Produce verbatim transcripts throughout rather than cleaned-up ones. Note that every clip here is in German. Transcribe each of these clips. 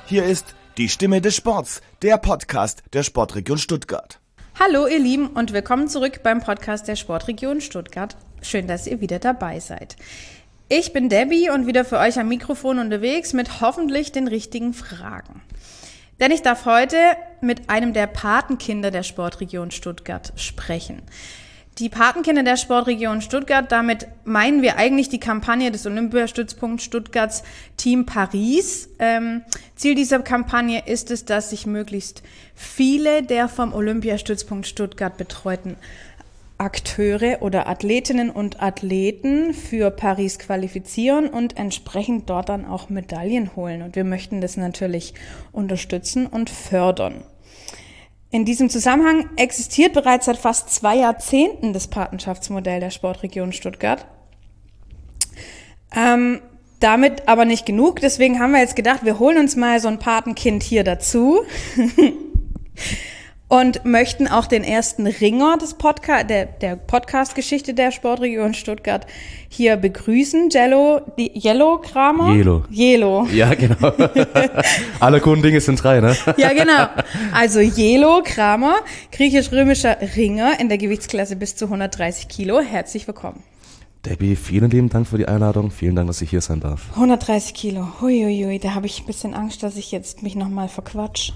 Hier ist die Stimme des Sports, der Podcast der Sportregion Stuttgart. Hallo ihr Lieben und willkommen zurück beim Podcast der Sportregion Stuttgart. Schön, dass ihr wieder dabei seid. Ich bin Debbie und wieder für euch am Mikrofon unterwegs mit hoffentlich den richtigen Fragen. Denn ich darf heute mit einem der Patenkinder der Sportregion Stuttgart sprechen. Die Patenkinder der Sportregion Stuttgart, damit meinen wir eigentlich die Kampagne des Olympiastützpunkt Stuttgarts Team Paris. Ähm, Ziel dieser Kampagne ist es, dass sich möglichst viele der vom Olympiastützpunkt Stuttgart betreuten Akteure oder Athletinnen und Athleten für Paris qualifizieren und entsprechend dort dann auch Medaillen holen. Und wir möchten das natürlich unterstützen und fördern. In diesem Zusammenhang existiert bereits seit fast zwei Jahrzehnten das Patenschaftsmodell der Sportregion Stuttgart. Ähm, damit aber nicht genug, deswegen haben wir jetzt gedacht, wir holen uns mal so ein Patenkind hier dazu und möchten auch den ersten Ringer des Podcast, der, der Podcast-Geschichte der Sportregion Stuttgart hier begrüßen. Jello, die Jello Kramer? Jelo. Jelo. Ja, genau. Alle guten Dinge sind drei, ne? Ja, genau. Also Jello Kramer, griechisch-römischer Ringer in der Gewichtsklasse bis zu hundertdreißig Kilo. Herzlich willkommen. Debbie, vielen lieben Dank für die Einladung. Vielen Dank, dass ich hier sein darf. hundertdreißig Kilo. Huiuiui, da habe ich ein bisschen Angst, dass ich jetzt mich nochmal verquatsch.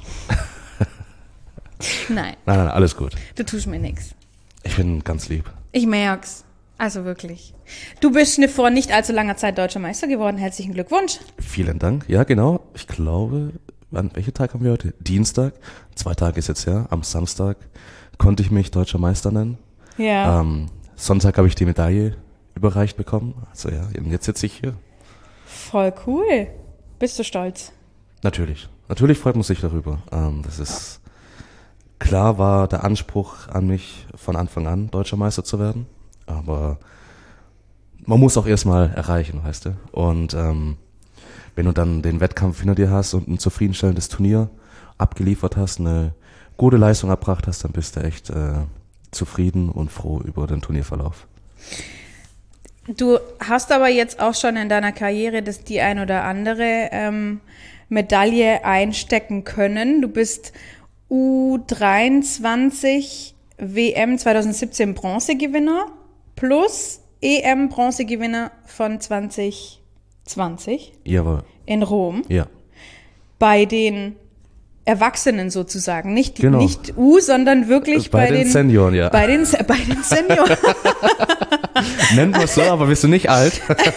Nein. Nein, nein, alles gut. Du tust mir nichts. Ich bin ganz lieb. Ich merk's. Also wirklich. Du bist ne vor nicht allzu langer Zeit Deutscher Meister geworden. Herzlichen Glückwunsch. Vielen Dank. Ja, genau. Ich glaube, an welchen Tag haben wir heute? Dienstag. Zwei Tage ist jetzt her. Am Samstag konnte ich mich Deutscher Meister nennen. Ja. Am Sonntag habe ich die Medaille überreicht bekommen. Also ja, und jetzt sitze ich hier. Voll cool. Bist du stolz? Natürlich. Natürlich freut man sich darüber. Ähm, das ist klar, war der Anspruch an mich von Anfang an, Deutscher Meister zu werden. Aber man muss auch erstmal erreichen, weißt du. Und ähm, wenn du dann den Wettkampf hinter dir hast und ein zufriedenstellendes Turnier abgeliefert hast, eine gute Leistung erbracht hast, dann bist du echt äh, zufrieden und froh über den Turnierverlauf. Du hast aber jetzt auch schon in deiner Karriere das die ein oder andere ähm, Medaille einstecken können. Du bist U dreiundzwanzig W M zwanzig siebzehn Bronzegewinner plus E M Bronzegewinner von zwanzig zwanzig Jawohl. in Rom. Ja. Bei den Erwachsenen sozusagen, nicht, Genau. nicht U, sondern wirklich bei, bei, den, den Senioren, ja. Bei den, bei den Senioren. Nennt man es so, aber bist du nicht alt?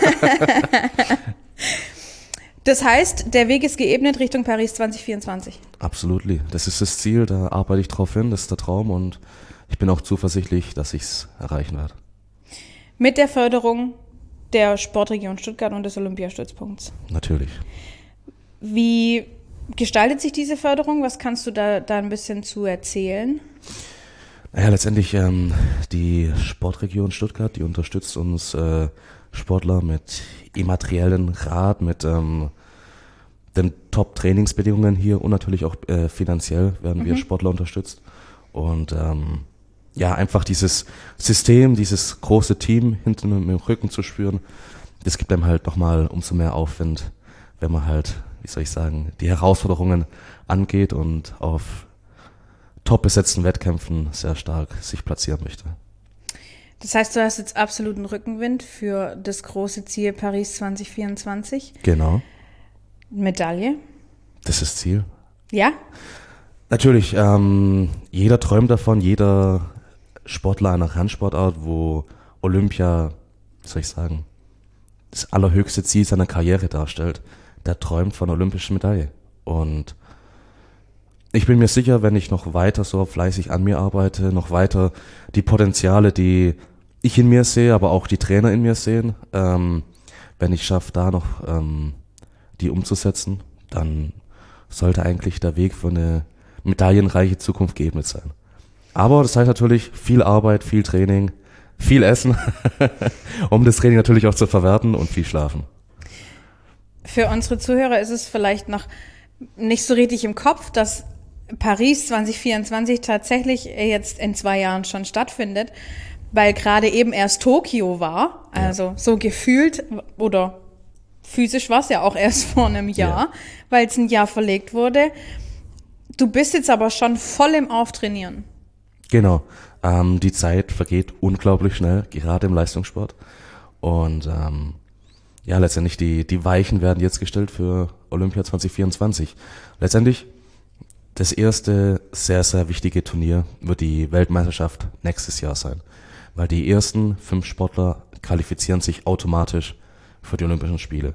Das heißt, der Weg ist geebnet Richtung Paris zwanzig vierundzwanzig. Absolutely. Das ist das Ziel, da arbeite ich drauf hin, das ist der Traum und ich bin auch zuversichtlich, dass ich es erreichen werde. Mit der Förderung der Sportregion Stuttgart und des Olympiastützpunkts. Natürlich. Wie gestaltet sich diese Förderung? Was kannst du da, da ein bisschen zu erzählen? Naja, letztendlich ähm, die Sportregion Stuttgart, die unterstützt uns äh, Sportler mit immateriellen Rat, mit ähm, den Top-Trainingsbedingungen hier und natürlich auch äh, finanziell werden wir mhm. Sportler unterstützt. Und ähm, ja, einfach dieses System, dieses große Team hinten im Rücken zu spüren, das gibt einem halt nochmal umso mehr Aufwind, wenn man halt, wie soll ich sagen, die Herausforderungen angeht und auf top besetzten Wettkämpfen sehr stark sich platzieren möchte. Das heißt, du hast jetzt absoluten Rückenwind für das große Ziel Paris zwanzig vierundzwanzig. Genau. Medaille. Das ist das Ziel. Ja? Natürlich, ähm, jeder träumt davon, jeder Sportler einer Randsportart, wo Olympia, wie soll ich sagen, das allerhöchste Ziel seiner Karriere darstellt, der träumt von olympischen Medaille. Und ich bin mir sicher, wenn ich noch weiter so fleißig an mir arbeite, noch weiter die Potenziale, die ich in mir sehe, aber auch die Trainer in mir sehen, ähm, wenn ich schaffe, da noch ähm, die umzusetzen, dann sollte eigentlich der Weg für eine medaillenreiche Zukunft geebnet sein. Aber das heißt natürlich viel Arbeit, viel Training, viel Essen, um das Training natürlich auch zu verwerten und viel Schlafen. Für unsere Zuhörer ist es vielleicht noch nicht so richtig im Kopf, dass Paris zwanzig vierundzwanzig tatsächlich jetzt in zwei Jahren schon stattfindet, weil gerade eben erst Tokio war, also ja. so gefühlt oder physisch war es ja auch erst vor einem Jahr, ja. weil es ein Jahr verlegt wurde. Du bist jetzt aber schon voll im Auftrainieren. Genau. Ähm, die Zeit vergeht unglaublich schnell, gerade im Leistungssport. Und ähm, ja, letztendlich die, die Weichen werden jetzt gestellt für Olympia zwanzig vierundzwanzig. Letztendlich das erste sehr, sehr wichtige Turnier wird die Weltmeisterschaft nächstes Jahr sein. Weil die ersten fünf Sportler qualifizieren sich automatisch für die Olympischen Spiele.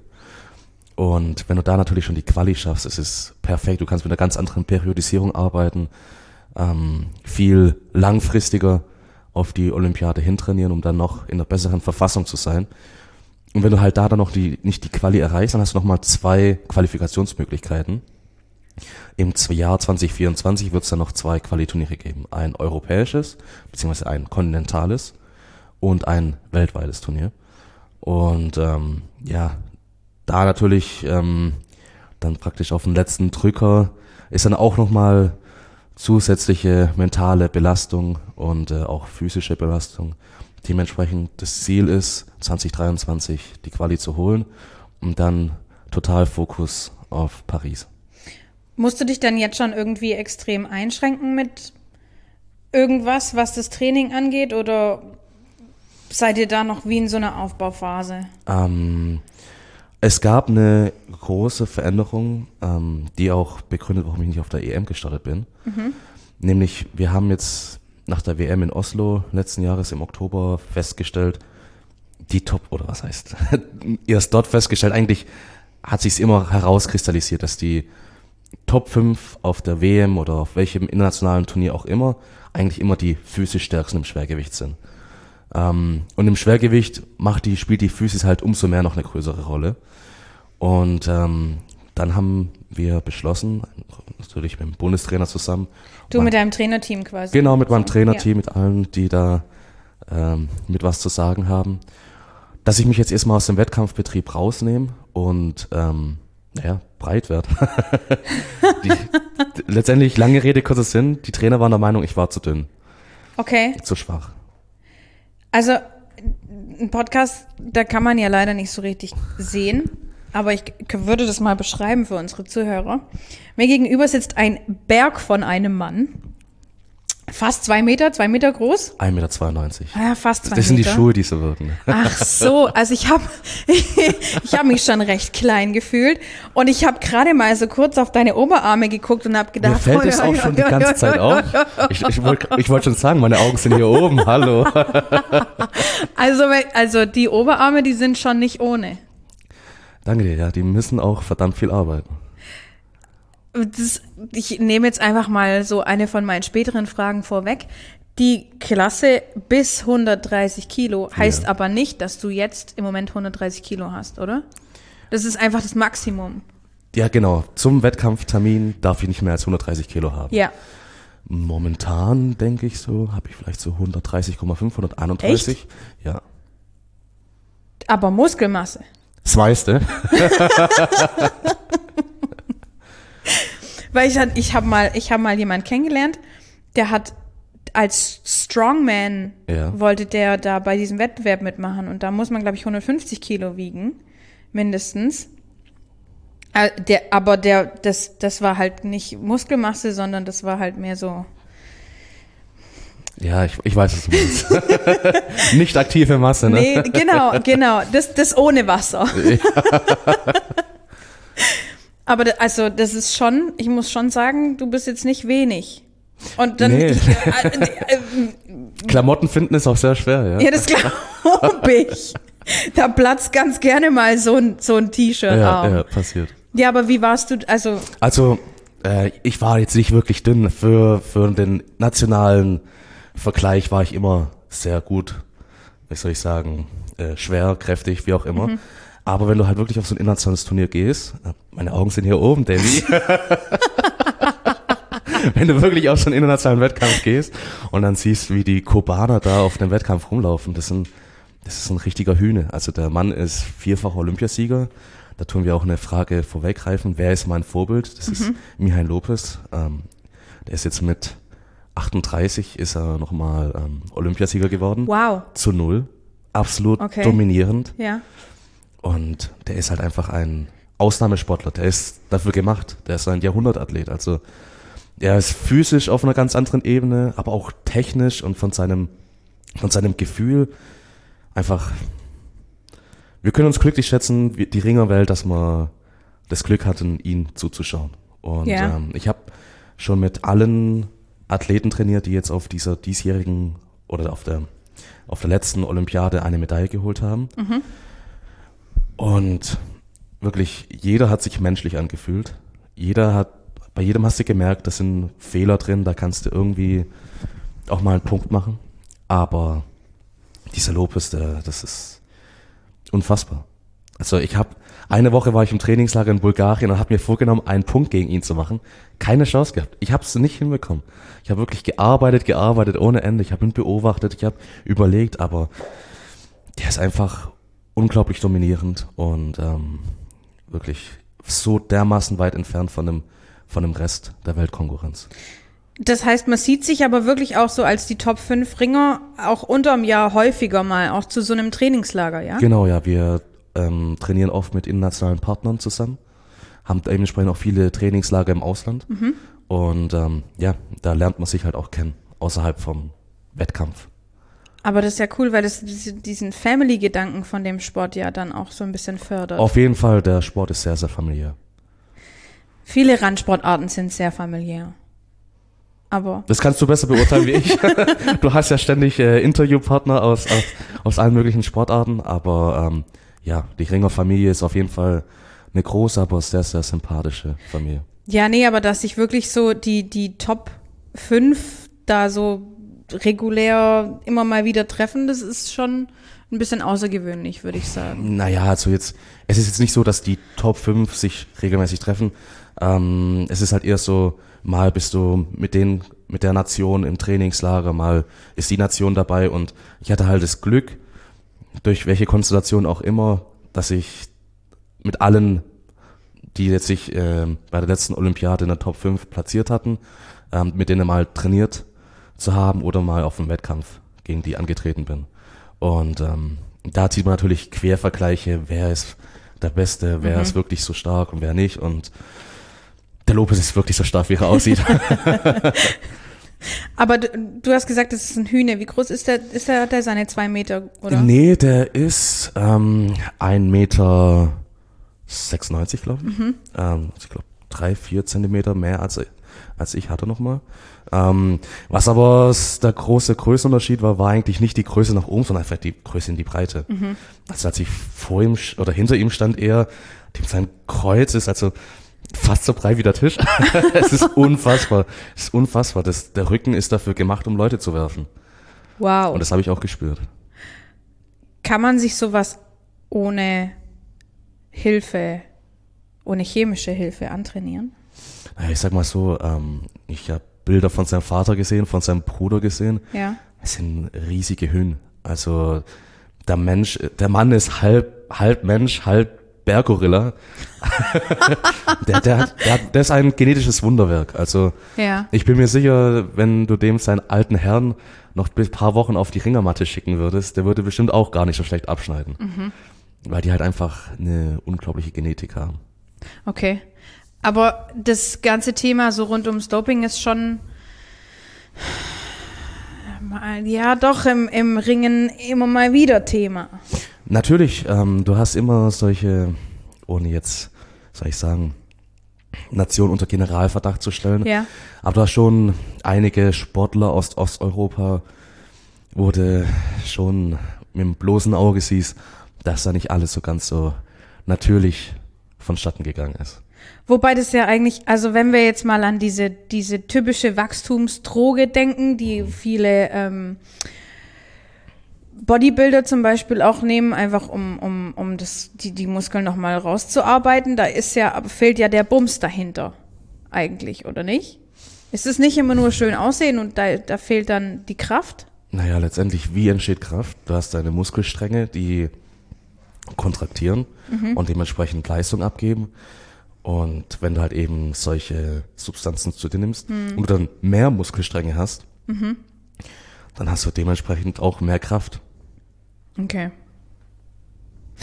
Und wenn du da natürlich schon die Quali schaffst, ist es perfekt. Du kannst mit einer ganz anderen Periodisierung arbeiten, ähm, viel langfristiger auf die Olympiade hintrainieren, um dann noch in einer besseren Verfassung zu sein. Und wenn du halt da dann noch die, nicht die Quali erreichst, dann hast du nochmal zwei Qualifikationsmöglichkeiten. Im Jahr zwanzig vierundzwanzig wird es dann noch zwei Qualiturniere geben. Ein europäisches, beziehungsweise ein kontinentales und ein weltweites Turnier. Und ähm, ja, da natürlich ähm, dann praktisch auf den letzten Drücker ist dann auch nochmal zusätzliche mentale Belastung und äh, auch physische Belastung. Dementsprechend das Ziel ist, zwanzig dreiundzwanzig die Quali zu holen und dann total Fokus auf Paris. Musst du dich dann jetzt schon irgendwie extrem einschränken mit irgendwas, was das Training angeht, oder seid ihr da noch wie in so einer Aufbauphase? Ähm, es gab eine große Veränderung, ähm, die auch begründet, warum ich nicht auf der E M gestartet bin. Mhm. Nämlich, wir haben jetzt nach der W M in Oslo letzten Jahres im Oktober festgestellt, die Top, oder was heißt, erst dort festgestellt, eigentlich hat sich's immer herauskristallisiert, dass die Top fünf auf der W M oder auf welchem internationalen Turnier auch immer eigentlich immer die physisch stärksten im Schwergewicht sind. Ähm, und im Schwergewicht macht die, spielt die Physis halt umso mehr noch eine größere Rolle. Und ähm, dann haben wir beschlossen, natürlich mit dem Bundestrainer zusammen. Du mein, mit deinem Trainerteam quasi? Genau, mit meinem Trainerteam, ja. Mit allen, die da ähm, mit was zu sagen haben, dass ich mich jetzt erstmal aus dem Wettkampfbetrieb rausnehme und ähm, naja, breit werde. die, letztendlich, lange Rede, kurzer Sinn, die Trainer waren der Meinung, ich war zu dünn. Okay. Zu schwach. Also, ein Podcast, da kann man ja leider nicht so richtig sehen, aber ich würde das mal beschreiben für unsere Zuhörer. Mir gegenüber sitzt ein Berg von einem Mann, fast zwei Meter, zwei Meter groß. ein Meter zweiundneunzig. Ja, fast zwei Meter. Das sind die Schuhe, die so wirken. Ach so, also ich habe ich hab mich schon recht klein gefühlt und ich habe gerade mal so kurz auf deine Oberarme geguckt und habe gedacht, mir fällt es auch schon die ganze Zeit auf. Ich, ich wollte ich wollt schon sagen, meine Augen sind hier oben, hallo. Also, also die Oberarme, die sind schon nicht ohne. Danke dir, ja, die müssen auch verdammt viel arbeiten. Das, ich nehme jetzt einfach mal so eine von meinen späteren Fragen vorweg. Die Klasse bis hundertdreißig Kilo heißt ja. aber nicht, dass du jetzt im Moment hundertdreißig Kilo hast, oder? Das ist einfach das Maximum. Ja, genau. Zum Wettkampftermin darf ich nicht mehr als hundertdreißig Kilo haben. Ja. Momentan denke ich so, habe ich vielleicht so hundertdreißig Komma fünf, hunderteinunddreißig. Echt? Ja. Aber Muskelmasse. Das weißt du. Weil ich, ich habe mal, ich hab mal jemanden kennengelernt, der hat als Strongman, ja. wollte der da bei diesem Wettbewerb mitmachen. Und da muss man, glaube ich, hundertfünfzig Kilo wiegen, mindestens. Der, aber der, das, das war halt nicht Muskelmasse, sondern das war halt mehr so... Ja, ich, ich weiß, was du meinst. Nicht aktive Masse, ne? Nee, genau, genau. Das, das ohne Wasser. Ja. Aber da, also das ist schon, ich muss schon sagen, du bist jetzt nicht wenig. Und dann... Nee. Ich, äh, äh, Klamotten finden ist auch sehr schwer, ja. Ja, das glaube ich. Da platzt ganz gerne mal so ein, so ein T-Shirt ja, auf. Ja, passiert. Ja, aber wie warst du, also... Also, äh, ich war jetzt nicht wirklich dünn. Für, für den nationalen Vergleich war ich immer sehr gut, wie soll ich sagen, äh, schwer, kräftig, wie auch immer. Mhm. Aber wenn du halt wirklich auf so ein internationales Turnier gehst, meine Augen sind hier oben, Davy. Wenn du wirklich auf so einen internationalen Wettkampf gehst und dann siehst, wie die Kubaner da auf dem Wettkampf rumlaufen, das, sind, das ist ein richtiger Hühne. Also der Mann ist vierfacher Olympiasieger. Da tun wir auch eine Frage vorweggreifen. Wer ist mein Vorbild? Das mhm. ist Mihail Lopez. Ähm, der ist jetzt mit achtunddreißig, ist er nochmal ähm, Olympiasieger geworden. Wow. Zu null. Absolut okay. dominierend. Ja. Und der ist halt einfach ein Ausnahmesportler. Der ist dafür gemacht. Der ist ein Jahrhundertathlet. Also er ist physisch auf einer ganz anderen Ebene, aber auch technisch und von seinem, von seinem Gefühl einfach. Wir können uns glücklich schätzen, die Ringerwelt, dass wir das Glück hatten, ihn zuzuschauen. Und Ja. ähm, ich habe schon mit allen Athleten trainiert, die jetzt auf dieser diesjährigen oder auf der auf der letzten Olympiade eine Medaille geholt haben. Mhm. Und wirklich jeder hat sich menschlich angefühlt. Jeder hat, bei jedem hast du gemerkt, da sind Fehler drin, da kannst du irgendwie auch mal einen Punkt machen. Aber dieser Lopez, der, das ist unfassbar. Also ich habe, eine Woche war ich im Trainingslager in Bulgarien und habe mir vorgenommen, einen Punkt gegen ihn zu machen. Keine Chance gehabt. Ich habe es nicht hinbekommen. Ich habe wirklich gearbeitet, gearbeitet ohne Ende. Ich habe ihn beobachtet, ich habe überlegt, aber der ist einfach unglaublich dominierend und ähm, wirklich so dermaßen weit entfernt von dem, von dem Rest der Weltkonkurrenz. Das heißt, man sieht sich aber wirklich auch so als die Top fünf Ringer auch unterm Jahr häufiger mal, auch zu so einem Trainingslager, ja? Genau, ja, wir ähm, trainieren oft mit internationalen Partnern zusammen, haben dementsprechend auch viele Trainingslager im Ausland Mhm. und ähm, ja, da lernt man sich halt auch kennen, außerhalb vom Wettkampf. Aber das ist ja cool, weil das diese- diesen Family-Gedanken von dem Sport ja dann auch so ein bisschen fördert. Auf jeden Fall, der Sport ist sehr, sehr familiär. Viele Randsportarten sind sehr familiär. Aber Das kannst du besser beurteilen wie ich. Du hast ja ständig äh, Interviewpartner aus, aus, aus allen möglichen Sportarten, aber ähm, ja, die Ringer-Familie ist auf jeden Fall eine große, aber sehr, sehr sympathische Familie. ja, nee, aber dass sich wirklich so die, die Top fünf da so regulär immer mal wieder treffen, das ist schon ein bisschen außergewöhnlich, würde ich sagen. Naja, also jetzt, es ist jetzt nicht so, dass die Top fünf sich regelmäßig treffen. Ähm, es ist halt eher so, mal bist du mit den, mit der Nation im Trainingslager, mal ist die Nation dabei und ich hatte halt das Glück, durch welche Konstellation auch immer, dass ich mit allen, die jetzt sich äh, bei der letzten Olympiade in der Top fünf platziert hatten, ähm, mit denen mal trainiert zu haben oder mal auf dem Wettkampf gegen die angetreten bin. Und ähm, da zieht man natürlich Quervergleiche, wer ist der Beste, wer Mhm. ist wirklich so stark und wer nicht. Und der Lopez ist wirklich so stark, wie er aussieht. Aber du, du hast gesagt, das ist ein Hühner. Wie groß ist der? Ist der, der seine zwei Meter, oder? Nee, der ist ähm, ein Meter sechsundneunzig, glaube ich. Mhm. Ähm, ich glaube, drei, vier Zentimeter mehr als, als ich hatte nochmal. Ähm, was aber s- der große Größenunterschied war, war eigentlich nicht die Größe nach oben, sondern einfach die Größe in die Breite. Mhm. Also als ich vor ihm sch- oder hinter ihm stand er, dem sein Kreuz ist also fast so breit wie der Tisch. Es ist unfassbar. Es ist unfassbar. Das, der Rücken ist dafür gemacht, um Leute zu werfen. Wow. Und das habe ich auch gespürt. Kann man sich sowas ohne Hilfe, ohne chemische Hilfe antrainieren? Naja, ich sag mal so, ähm, ich habe Bilder von seinem Vater gesehen, von seinem Bruder gesehen. Ja. Es sind riesige Höhen. Also der Mensch, der Mann ist halb, halb Mensch, halb Berggorilla. der, der, hat, der, hat, der ist ein genetisches Wunderwerk. Also Ja. ich bin mir sicher, wenn du dem seinen alten Herrn noch ein paar Wochen auf die Ringermatte schicken würdest, der würde bestimmt auch gar nicht so schlecht abschneiden. Mhm. Weil die halt einfach eine unglaubliche Genetik haben. Okay. Aber das ganze Thema so rund ums Doping ist schon, ja doch, im, im Ringen immer mal wieder Thema. Natürlich, ähm, du hast immer solche, ohne jetzt, soll ich sagen, Nationen unter Generalverdacht zu stellen. Ja. Aber du hast schon einige Sportler aus Osteuropa, wo du schon mit dem bloßen Auge siehst, dass da nicht alles so ganz so natürlich vonstatten gegangen ist. Wobei das ja eigentlich, also wenn wir jetzt mal an diese, diese typische Wachstumsdroge denken, die viele ähm, Bodybuilder zum Beispiel auch nehmen, einfach um, um, um das, die, die Muskeln nochmal rauszuarbeiten, da ist ja, fehlt ja der Bums dahinter eigentlich, oder nicht? Ist es nicht immer nur schön aussehen und da, da fehlt dann die Kraft? Naja, letztendlich, wie entsteht Kraft? Du hast deine Muskelstränge, die kontraktieren Mhm. und dementsprechend Leistung abgeben. Und wenn du halt eben solche Substanzen zu dir nimmst Mhm. und du dann mehr Muskelstränge hast, Mhm. dann hast du dementsprechend auch mehr Kraft. Okay.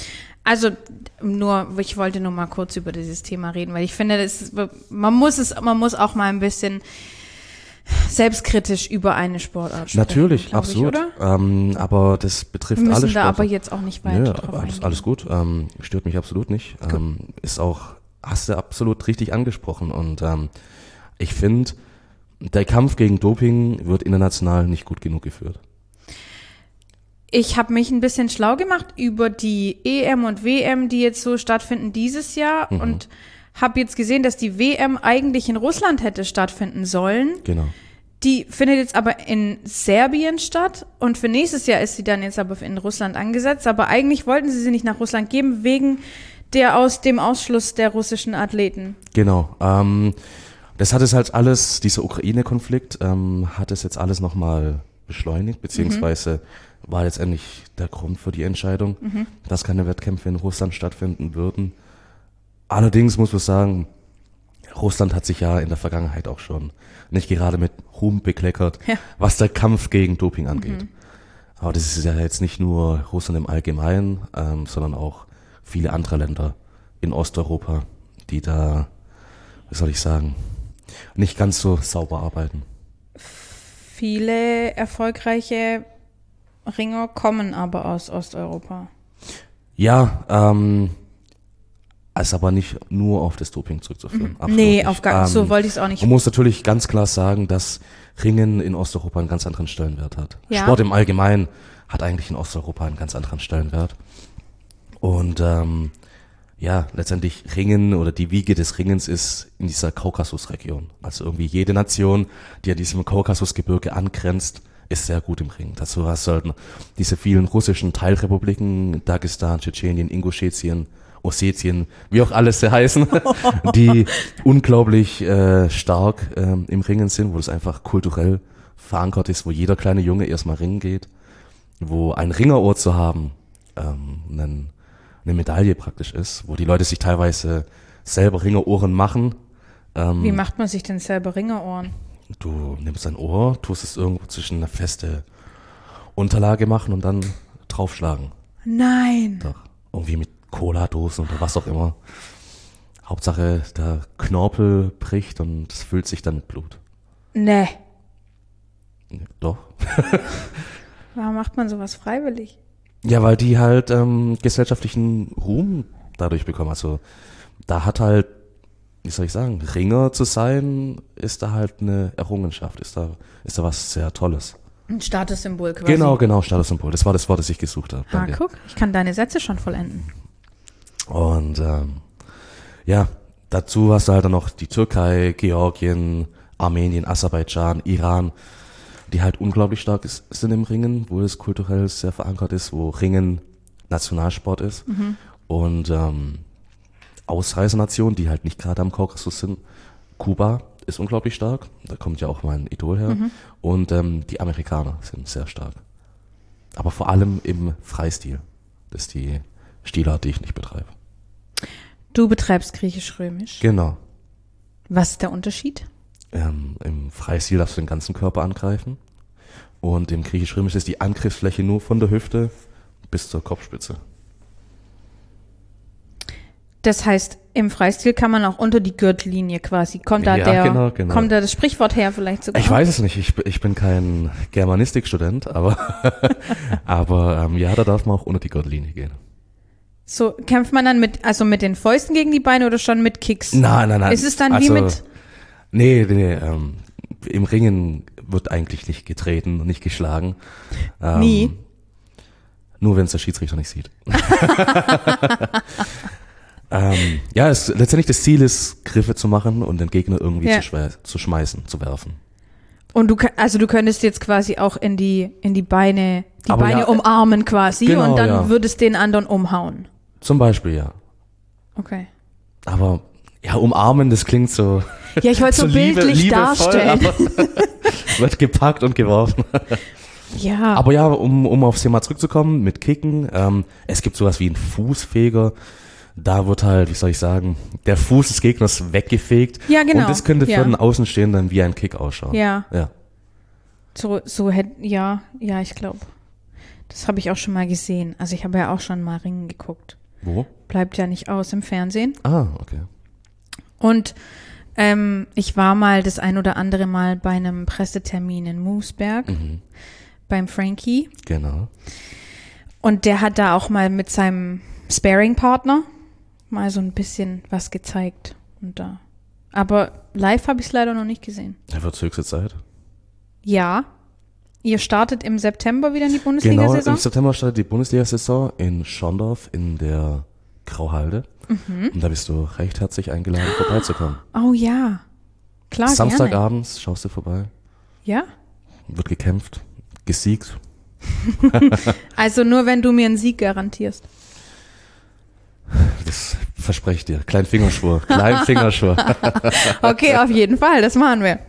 Also nur, ich wollte nur mal kurz über dieses Thema reden, weil ich finde, das ist, man muss es, man muss auch mal ein bisschen selbstkritisch über eine Sportart sprechen. Natürlich, glaub absolut. Ich, oder? Ähm, aber das betrifft Wir alle müssen da Sportarten. aber jetzt auch nicht weiter Nö, drauf alles, eingehen. alles gut. Ähm, stört mich absolut nicht. Ähm, ist auch, hast du absolut richtig angesprochen. Und ähm, ich finde, der Kampf gegen Doping wird international nicht gut genug geführt. Ich habe mich ein bisschen schlau gemacht über die E M und W M, die jetzt so stattfinden dieses Jahr Mhm. und habe jetzt gesehen, dass die W M eigentlich in Russland hätte stattfinden sollen. Genau. Die findet jetzt aber in Serbien statt und für nächstes Jahr ist sie dann jetzt aber in Russland angesetzt. Aber eigentlich wollten sie sie nicht nach Russland geben, wegen der aus dem Ausschluss der russischen Athleten. Genau. Ähm, das hat es halt alles, dieser Ukraine-Konflikt, ähm, hat es jetzt alles nochmal beschleunigt, beziehungsweise mhm. war letztendlich der Grund für die Entscheidung, mhm. dass keine Wettkämpfe in Russland stattfinden würden. Allerdings muss man sagen, Russland hat sich ja in der Vergangenheit auch schon nicht gerade mit Ruhm bekleckert, ja. was der Kampf gegen Doping angeht. Mhm. Aber das ist ja jetzt nicht nur Russland im Allgemeinen, ähm, sondern auch viele andere Länder in Osteuropa, die da, wie soll ich sagen, nicht ganz so sauber arbeiten. Viele erfolgreiche Ringer kommen aber aus Osteuropa. Ja, ähm, ist aber nicht nur auf das Doping zurückzuführen. Mhm. Nee, auf gar, ähm, so wollte ich es auch nicht. Man muss natürlich ganz klar sagen, dass Ringen in Osteuropa einen ganz anderen Stellenwert hat. Ja. Sport im Allgemeinen hat eigentlich in Osteuropa einen ganz anderen Stellenwert. Und ähm, ja, letztendlich Ringen oder die Wiege des Ringens ist in dieser Kaukasusregion. Also irgendwie jede Nation, die an diesem Kaukasusgebirge angrenzt, ist sehr gut im Ring. Dazu hast du halt diese vielen russischen Teilrepubliken, Dagestan, Tschetschenien, Ingushetien, Ossetien, wie auch alles sie heißen, die unglaublich äh, stark ähm, im Ringen sind, wo das einfach kulturell verankert ist, wo jeder kleine Junge erstmal ringen geht, wo ein Ringerohr zu haben, ähm, einen, eine Medaille praktisch ist, wo die Leute sich teilweise selber Ringerohren machen. Ähm, Wie macht man sich denn selber Ringerohren? Du nimmst ein Ohr, tust es irgendwo zwischen eine feste Unterlage machen und dann draufschlagen. Nein. Doch, irgendwie mit Cola-Dosen oder was auch immer. Hauptsache, der Knorpel bricht und es füllt sich dann mit Blut. Nee. Ja, doch. Warum macht man sowas freiwillig? Ja, weil die halt ähm, gesellschaftlichen Ruhm dadurch bekommen. Also da hat halt, wie soll ich sagen, Ringer zu sein, ist da halt eine Errungenschaft, ist da, ist da was sehr Tolles. Ein Statussymbol quasi. Genau, genau, Statussymbol. Das war das Wort, das ich gesucht habe. Ah, guck, ich kann deine Sätze schon vollenden. Und ähm, ja, dazu hast du halt dann noch die Türkei, Georgien, Armenien, Aserbaidschan, Iran, die halt unglaublich stark ist, sind im Ringen, wo es kulturell sehr verankert ist, wo Ringen Nationalsport ist. Mhm. Und ähm, Ausreisenationen, die halt nicht gerade am Kaukasus sind. Kuba ist unglaublich stark, da kommt ja auch mein Idol her. Mhm. Und ähm, die Amerikaner sind sehr stark. Aber vor allem im Freistil. Das ist die Stilart, die ich nicht betreibe. Du betreibst Griechisch-Römisch. Genau. Was ist der Unterschied? Ähm, Im Freistil darfst du den ganzen Körper angreifen. Und im Griechisch-Römisch ist die Angriffsfläche nur von der Hüfte bis zur Kopfspitze. Das heißt, im Freistil kann man auch unter die Gürtellinie quasi. Kommt da ja, der, genau, genau. kommt da das Sprichwort her vielleicht sogar? Ich weiß es nicht, ich, ich bin kein Germanistikstudent, aber, aber ähm, ja, da darf man auch unter die Gürtellinie gehen. So, kämpft man dann mit, also mit den Fäusten gegen die Beine oder schon mit Kicks? Nein, nein, nein. Ist es dann also, wie mit... Nee, nee, ähm, im Ringen wird eigentlich nicht getreten und nicht geschlagen. Ähm, Nie? Nur wenn es der Schiedsrichter nicht sieht. ähm, ja, es, letztendlich das Ziel ist, Griffe zu machen und den Gegner irgendwie ja. zu, schwe- zu schmeißen, zu werfen. Und du, also du könntest jetzt quasi auch in die, in die Beine, die Aber Beine ja, umarmen quasi genau, und dann ja. würdest den anderen umhauen. Zum Beispiel, ja. Okay. Aber ja, umarmen, das klingt so. Ja, ich wollte so, so liebe, bildlich liebevoll, darstellen. Aber wird gepackt und geworfen. Ja. Aber ja, um, um aufs Thema zurückzukommen, mit Kicken, ähm, es gibt sowas wie einen Fußfeger. Da wird halt, wie soll ich sagen, der Fuß des Gegners weggefegt. Ja, genau. Und das könnte für ja. den Außenstehenden wie ein Kick ausschauen. Ja. Ja. So, so hätte, ja, ja, ich glaube. Das habe ich auch schon mal gesehen. Also ich habe ja auch schon mal Ringen geguckt. Wo? Bleibt ja nicht aus im Fernsehen. Ah, okay. Und ähm, ich war mal das ein oder andere Mal bei einem Pressetermin in Moosberg, Mhm. beim Frankie. Genau. Und der hat da auch mal mit seinem Sparring-Partner mal so ein bisschen was gezeigt. Und da. Aber live habe ich es leider noch nicht gesehen. Da wird höchste Zeit. Ja. Ihr startet im September wieder in die Genau, Bundesliga-Saison? im September startet die Bundesliga-Saison in Schondorf in der Grauhalde. Mhm. Und da bist du recht herzlich eingeladen, vorbeizukommen. Oh ja. Klar, gerne. Samstagabends schaust du vorbei. Ja? Wird gekämpft, gesiegt. Also nur, wenn du mir einen Sieg garantierst. Das verspreche ich dir. Kleinen Fingerschwur. Kleinen Fingerschwur. Okay, auf jeden Fall, das machen wir.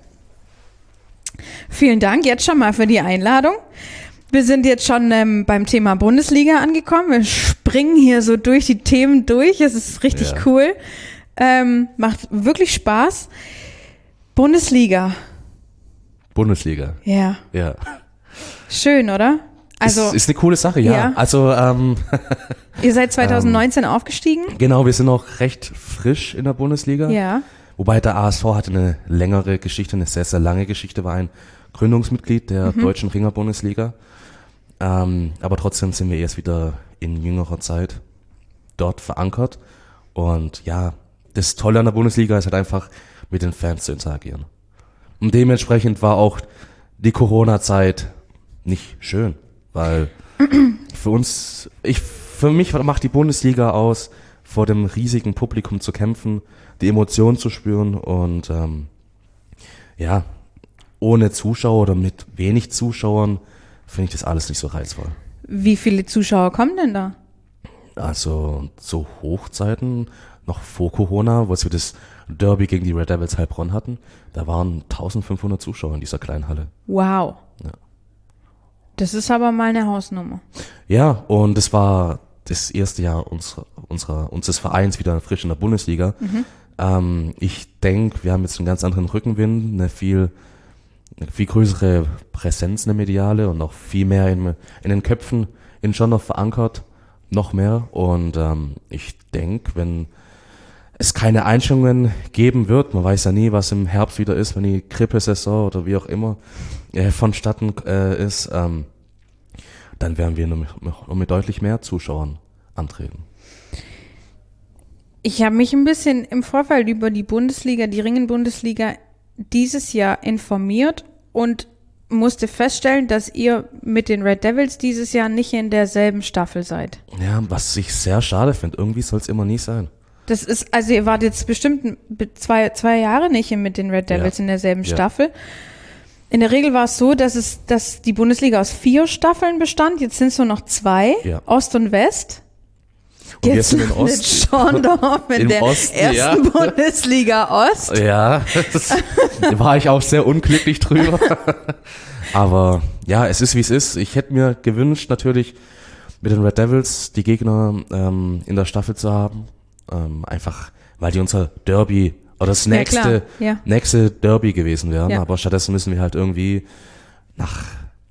Vielen Dank jetzt schon mal für die Einladung. Wir sind jetzt schon ähm, beim Thema Bundesliga angekommen. Wir springen hier so durch die Themen durch. Es ist richtig Ja. cool. Ähm, macht wirklich Spaß. Bundesliga. Bundesliga. Ja. Ja. Schön, oder? Also, ist, ist eine coole Sache, ja. Ja. Also, ähm, ihr seid zwanzig neunzehn aufgestiegen? genau, wir sind noch recht frisch in der Bundesliga. Ja. Wobei der A S V hatte eine längere Geschichte, eine sehr, sehr lange Geschichte, war ein Gründungsmitglied der Mhm. Deutschen Ringer-Bundesliga. Ähm, aber trotzdem sind wir erst wieder in jüngerer Zeit dort verankert. Und ja, das Tolle an der Bundesliga ist halt einfach, mit den Fans zu interagieren. Und dementsprechend war auch die Corona-Zeit nicht schön, weil für uns, ich, für mich macht die Bundesliga aus, vor dem riesigen Publikum zu kämpfen, die Emotionen zu spüren und ähm, ja, ohne Zuschauer oder mit wenig Zuschauern finde ich das alles nicht so reizvoll. Wie viele Zuschauer kommen denn da? Also zu Hochzeiten, noch vor Corona, wo wir das Derby gegen die Red Devils Heilbronn hatten, da waren eintausendfünfhundert Zuschauer in dieser kleinen Halle. Wow. Ja. Das ist aber mal eine Hausnummer. Ja, und es war das erste Jahr unserer, unserer, unseres Vereins wieder frisch in der Bundesliga. Mhm. Ähm, ich denke, wir haben jetzt einen ganz anderen Rückenwind, eine viel, eine viel größere Präsenz, eine mediale und auch viel mehr in, in den Köpfen in schon noch verankert, noch mehr. Und ähm, ich denke, wenn es keine Einschränkungen geben wird, man weiß ja nie, was im Herbst wieder ist, wenn die Grippesaison oder wie auch immer äh, vonstatten äh, ist, ähm, dann werden wir nur mit, nur mit deutlich mehr Zuschauern antreten. Ich habe mich ein bisschen im Vorfeld über die Bundesliga, die Ringen-Bundesliga dieses Jahr informiert und musste feststellen, dass ihr mit den Red Devils dieses Jahr nicht in derselben Staffel seid. Ja, was ich sehr schade finde, irgendwie soll es immer nie sein. Das ist, also ihr wart jetzt bestimmt zwei, zwei Jahre nicht mit den Red Devils Ja. in derselben Ja. Staffel. In der Regel war es so, dass es, dass die Bundesliga aus vier Staffeln bestand. Jetzt sind es nur noch zwei, Ja. Ost und West. Und wir Jetzt sind in landet Ost. Schorndorf in Im der Osten, ersten ja. Bundesliga Ost. Ja, das, da war ich auch sehr unglücklich drüber. Aber ja, es ist wie es ist. Ich hätte mir gewünscht, natürlich mit den Red Devils die Gegner ähm, in der Staffel zu haben. Ähm, einfach, weil die unser Derby oder das Ja, nächste, klar. Ja. nächste Derby gewesen wären. Ja. Aber stattdessen müssen wir halt irgendwie nach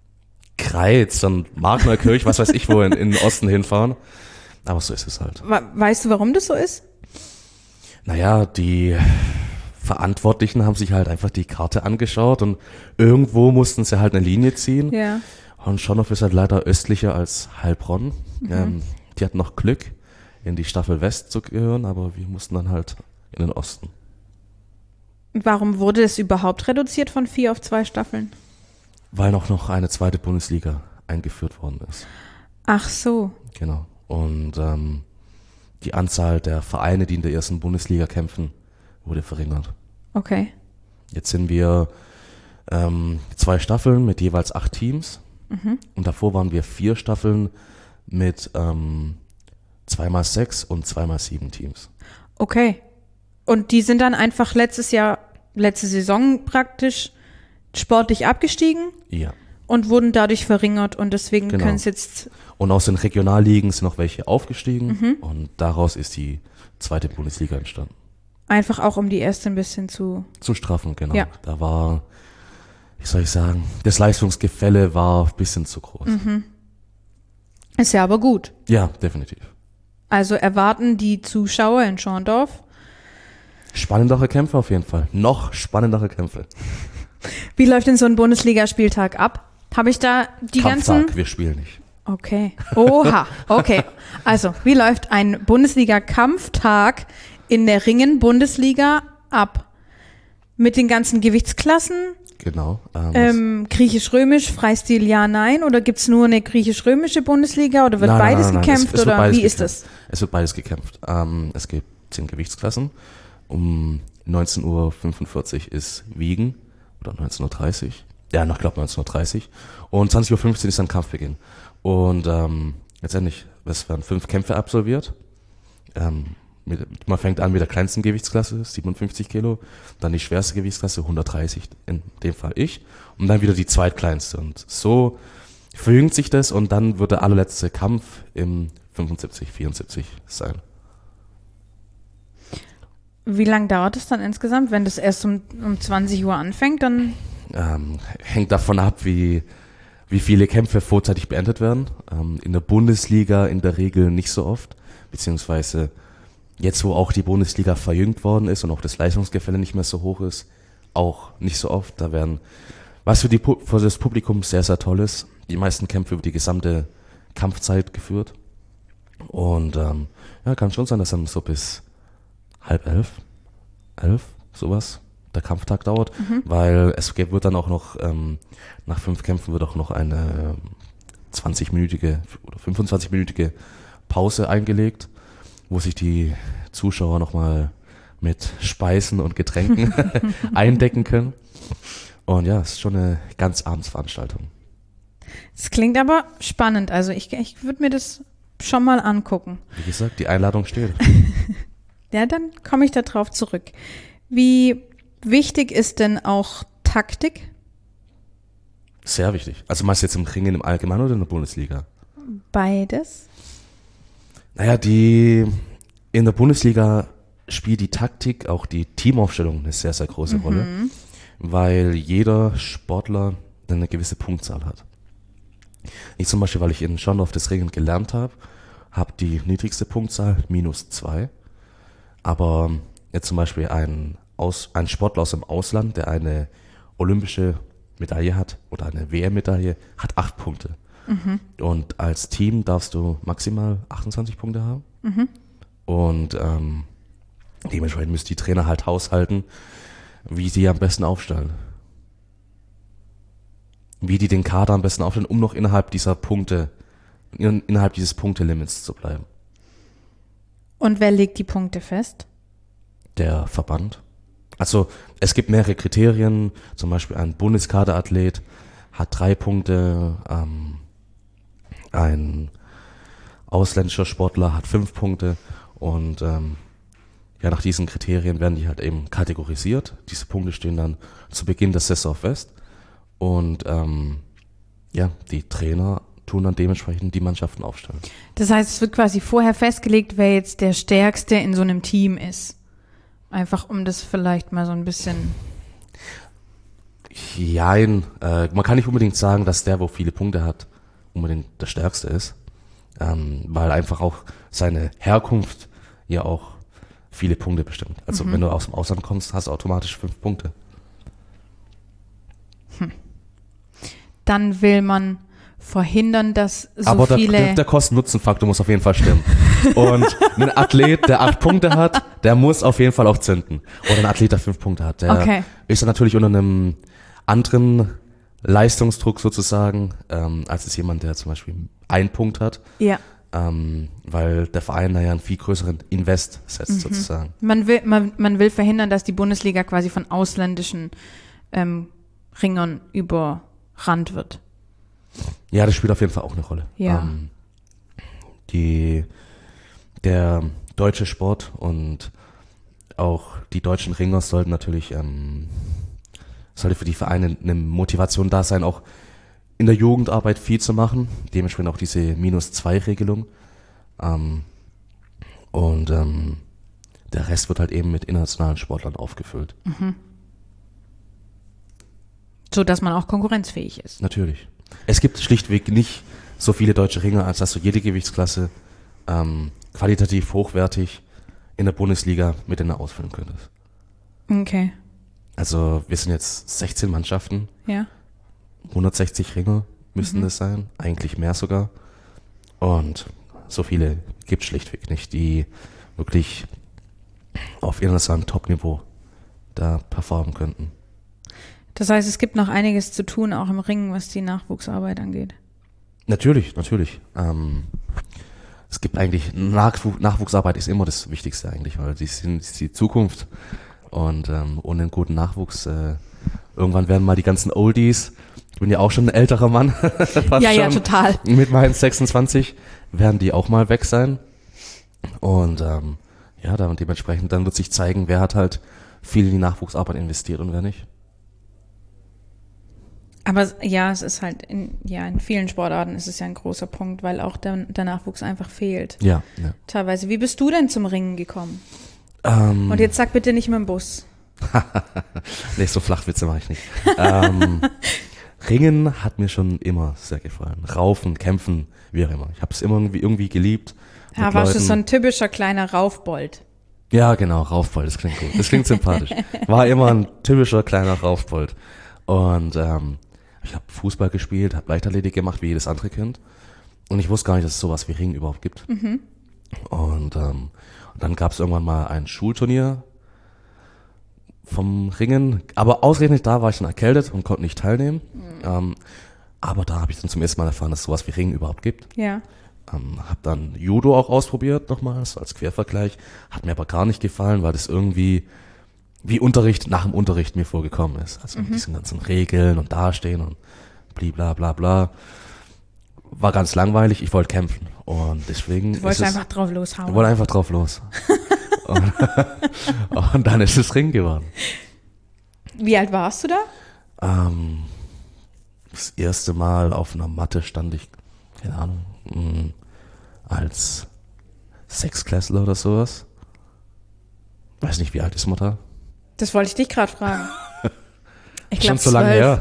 Greiz und Markneukirch, was weiß ich wo, in, in den Osten hinfahren. Aber so ist es halt. We- Weißt du, warum das so ist? Naja, die Verantwortlichen haben sich halt einfach die Karte angeschaut und irgendwo mussten sie halt eine Linie ziehen. Ja. Und Schorndorf ist halt leider östlicher als Heilbronn. Mhm. Ähm, die hatten noch Glück, in die Staffel West zu gehören, aber wir mussten dann halt in den Osten. Und warum wurde es überhaupt reduziert von vier auf zwei Staffeln? Weil noch, noch eine zweite Bundesliga eingeführt worden ist. Ach so. Genau. Und ähm, die Anzahl der Vereine, die in der ersten Bundesliga kämpfen, wurde verringert. Okay. Jetzt sind wir ähm, zwei Staffeln mit jeweils acht Teams. Mhm. Und davor waren wir vier Staffeln mit ähm, zweimal sechs und zweimal sieben Teams. Okay. Und die sind dann einfach letztes Jahr, letzte Saison praktisch sportlich abgestiegen Ja. und wurden dadurch verringert und deswegen Genau. können es jetzt, Und aus den Regionalligen sind noch welche aufgestiegen. Mhm. Und daraus ist die zweite Bundesliga entstanden. einfach auch um die erste ein bisschen zu, Zu straffen, genau. Ja. Da war, wie soll ich sagen, das Leistungsgefälle war ein bisschen zu groß. Mhm. ist ja aber gut. Ja, definitiv. Also erwarten die Zuschauer in Schorndorf. Spannendere Kämpfe auf jeden Fall. Noch spannendere Kämpfe. Wie läuft denn so ein Bundesligaspieltag ab? Habe ich da die Kampftag, ganzen... wir spielen nicht. Okay. Oha. Okay. Also, wie läuft ein Bundesliga-Kampftag in der Ringen-Bundesliga ab? Mit den ganzen Gewichtsklassen? Genau. Ähm, Ähm, griechisch-römisch, Freistil ja, nein? Oder gibt's nur eine griechisch-römische Bundesliga? Oder wird nein, nein, beides nein, nein, gekämpft? Es, es wird oder beides wie ist gekämpft. das? Es wird beides gekämpft. Ähm, es gibt zehn Gewichtsklassen. Um neunzehn Uhr fünfundvierzig ist Wiegen. Oder neunzehn Uhr dreißig. Ja, ich glaube neunzehn Uhr dreißig. Und zwanzig Uhr fünfzehn ist dann Kampfbeginn. Und ähm, letztendlich, es werden fünf Kämpfe absolviert. Ähm, mit, man fängt an mit der kleinsten Gewichtsklasse, siebenundfünfzig Kilo. Dann die schwerste Gewichtsklasse, hundertdreißig, in dem Fall ich. Und dann wieder die zweitkleinste. Und so verjüngt sich das und dann wird der allerletzte Kampf im fünfundsiebzig, vierundsiebzig sein. Wie lange dauert es dann insgesamt? Wenn das erst um, um zwanzig Uhr anfängt, dann... Ähm, hängt davon ab, wie, wie viele Kämpfe vorzeitig beendet werden. Ähm, in der Bundesliga in der Regel nicht so oft, beziehungsweise jetzt, wo auch die Bundesliga verjüngt worden ist und auch das Leistungsgefälle nicht mehr so hoch ist, auch nicht so oft. Da werden, was für, die, für das Publikum sehr, sehr toll ist, die meisten Kämpfe über die gesamte Kampfzeit geführt. Und ähm, ja, kann schon sein, dass dann so bis halb elf, elf, sowas, der Kampftag dauert, mhm. weil es wird dann auch noch, ähm, nach fünf Kämpfen wird auch noch eine zwanzig-minütige oder fünfundzwanzig-minütige Pause eingelegt, wo sich die Zuschauer nochmal mit Speisen und Getränken eindecken können. Und ja, es ist schon eine ganz Abendsveranstaltung. Es klingt aber spannend, also ich, ich würde mir das schon mal angucken. Wie gesagt, die Einladung steht. Ja, dann komme ich da drauf zurück. Wie wichtig ist denn auch Taktik? Sehr wichtig. Also meinst du jetzt im Ringen im Allgemeinen oder in der Bundesliga? Beides. Naja, die in der Bundesliga spielt die Taktik, auch die Teamaufstellung eine sehr, sehr große mhm. Rolle, weil jeder Sportler eine gewisse Punktzahl hat. Ich zum Beispiel, weil ich in Schorndorf das Ringen gelernt habe, habe die niedrigste Punktzahl, minus zwei. Aber jetzt zum Beispiel ein, aus, ein Sportler aus dem Ausland, der eine olympische Medaille hat oder eine W M-Medaille, hat acht Punkte. Mhm. Und als Team darfst du maximal achtundzwanzig Punkte haben. Mhm. Und ähm, dementsprechend müssen die Trainer halt haushalten, wie sie am besten aufstellen. Wie die den Kader am besten aufstellen, um noch innerhalb dieser Punkte, in, innerhalb dieses Punktelimits zu bleiben. Und wer legt die Punkte fest? Der Verband. Also es gibt mehrere Kriterien, zum Beispiel ein Bundeskaderathlet hat drei Punkte, ähm, ein ausländischer Sportler hat fünf Punkte und ähm, ja, nach diesen Kriterien werden die halt eben kategorisiert. Diese Punkte stehen dann zu Beginn der Saison fest und ähm, ja, die Trainer tun dann dementsprechend die Mannschaften aufstellen. Das heißt, es wird quasi vorher festgelegt, wer jetzt der Stärkste in so einem Team ist. Einfach um das vielleicht mal so ein bisschen... Jein, äh, man kann nicht unbedingt sagen, dass der, wo viele Punkte hat, unbedingt der Stärkste ist. Ähm, weil einfach auch seine Herkunft ja auch viele Punkte bestimmt. Also mhm. wenn du aus dem Ausland kommst, hast du automatisch fünf Punkte. Hm. Dann will man verhindern, dass so Aber viele... Aber der, der Kosten-Nutzen-Faktor muss auf jeden Fall stimmen. Und ein Athlet, der acht Punkte hat, der muss auf jeden Fall auch zünden. Oder ein Athlet, der fünf Punkte hat, der okay. ist dann natürlich unter einem anderen Leistungsdruck sozusagen, ähm, als es jemand, der zum Beispiel einen Punkt hat. Ja. Ähm, weil der Verein da ja einen viel größeren Invest setzt mhm. sozusagen. Man will, man, man will verhindern, dass die Bundesliga quasi von ausländischen ähm, Ringern überrannt wird. Ja, das spielt auf jeden Fall auch eine Rolle. Ja. Ähm, die, der deutsche Sport und auch die deutschen Ringer sollten natürlich, ähm, sollte für die Vereine eine Motivation da sein, auch in der Jugendarbeit viel zu machen. Dementsprechend auch diese minus zwei Regelung. Ähm, und ähm, der Rest wird halt eben mit internationalen Sportlern aufgefüllt. Mhm. So, dass man auch konkurrenzfähig ist. Natürlich. Es gibt schlichtweg nicht so viele deutsche Ringer, als dass du jede Gewichtsklasse ähm, qualitativ hochwertig in der Bundesliga mit denen ausfüllen könntest. Okay. Also wir sind jetzt sechzehn Mannschaften, Ja. hundertsechzig Ringer müssten Mhm. das sein, eigentlich mehr sogar. Und so viele gibt es schlichtweg nicht, die wirklich auf internationalem Top-Niveau da performen könnten. Das heißt, es gibt noch einiges zu tun, auch im Ringen, was die Nachwuchsarbeit angeht. Natürlich, natürlich. Ähm, es gibt eigentlich, Nachwuch, Nachwuchsarbeit ist immer das Wichtigste eigentlich, weil die sind die, die Zukunft. Und ähm, ohne einen guten Nachwuchs, äh, irgendwann werden mal die ganzen Oldies, ich bin ja auch schon ein älterer Mann, fast Ja, ja, schon, total. mit meinen sechsundzwanzig, werden die auch mal weg sein. Und ähm, ja, dann dementsprechend, dann wird sich zeigen, wer hat halt viel in die Nachwuchsarbeit investiert und wer nicht. Aber es- ja, es ist halt in, ja, in vielen Sportarten ist es ja ein großer Punkt, weil auch der, der Nachwuchs einfach fehlt. Ja, ja. Teilweise. Wie bist du denn zum Ringen gekommen? Ähm, Und jetzt sag bitte nicht mit dem Bus. nee, so Flachwitze mache ich nicht. ähm, Ringen hat mir schon immer sehr gefallen. Raufen, kämpfen, wie auch immer. Ich habe es immer irgendwie, irgendwie geliebt. Ja, mit warst du Leuten. so ein typischer kleiner Raufbold? Ja, genau, Raufbold, das klingt gut. Das klingt sympathisch. War immer ein typischer kleiner Raufbold. Und ähm, ich habe Fußball gespielt, habe Leichtathletik gemacht, wie jedes andere Kind. Und ich wusste gar nicht, dass es sowas wie Ringen überhaupt gibt. Mhm. Und, ähm, und dann gab es irgendwann mal ein Schulturnier vom Ringen. Aber ausgerechnet da war ich dann erkältet und konnte nicht teilnehmen. Mhm. Ähm, aber da habe ich dann zum ersten Mal erfahren, dass es sowas wie Ringen überhaupt gibt. Ja. Ähm, habe dann Judo auch ausprobiert nochmals als Quervergleich. Hat mir aber gar nicht gefallen, weil das irgendwie wie Unterricht nach dem Unterricht mir vorgekommen ist. Also mit diesen ganzen Regeln und Dastehen und blibla bla bla. War ganz langweilig, ich wollte kämpfen. Und deswegen Du wolltest ist es, einfach drauf loshauen. ich wollte einfach drauf los. und, und dann ist es Ring geworden. Wie alt warst du da? Ähm, das erste Mal auf einer Matte stand ich, keine Ahnung, mh, als Sechsklässler oder sowas. Weiß nicht, wie alt ist man da? Das wollte ich dich gerade fragen. Ich Schon glaub, so lange zwölf. her.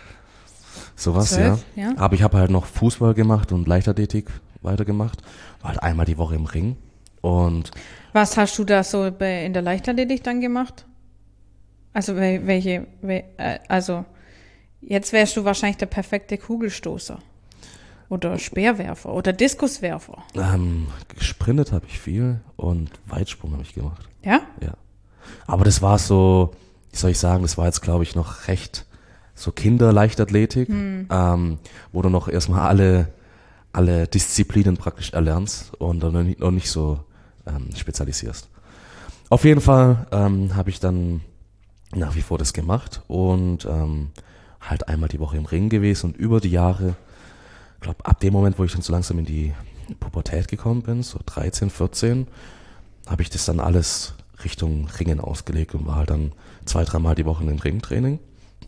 Sowas, ja. Zwölf, ja. Aber ich habe halt noch Fußball gemacht und Leichtathletik weitergemacht. War halt einmal die Woche im Ring. Und Was hast du da so bei, in der Leichtathletik dann gemacht? Also wel- welche, wel- äh, also jetzt wärst du wahrscheinlich der perfekte Kugelstoßer oder Speerwerfer oder Diskuswerfer. ähm, gesprintet habe ich viel und Weitsprung habe ich gemacht. Ja? Ja. Aber das war so, wie soll ich sagen, das war jetzt, glaube ich, noch recht so Kinderleichtathletik, ähm, wo du noch erstmal alle, alle Disziplinen praktisch erlernst und dann noch nicht, noch nicht so ähm, spezialisierst. Auf jeden Fall ähm, habe ich dann nach wie vor das gemacht und ähm, halt einmal die Woche im Ring gewesen und über die Jahre, ich glaube, ab dem Moment, wo ich dann so langsam in die Pubertät gekommen bin, so dreizehn, vierzehn, habe ich das dann alles Richtung Ringen ausgelegt und war halt dann zwei, dreimal die Woche im Ringtraining.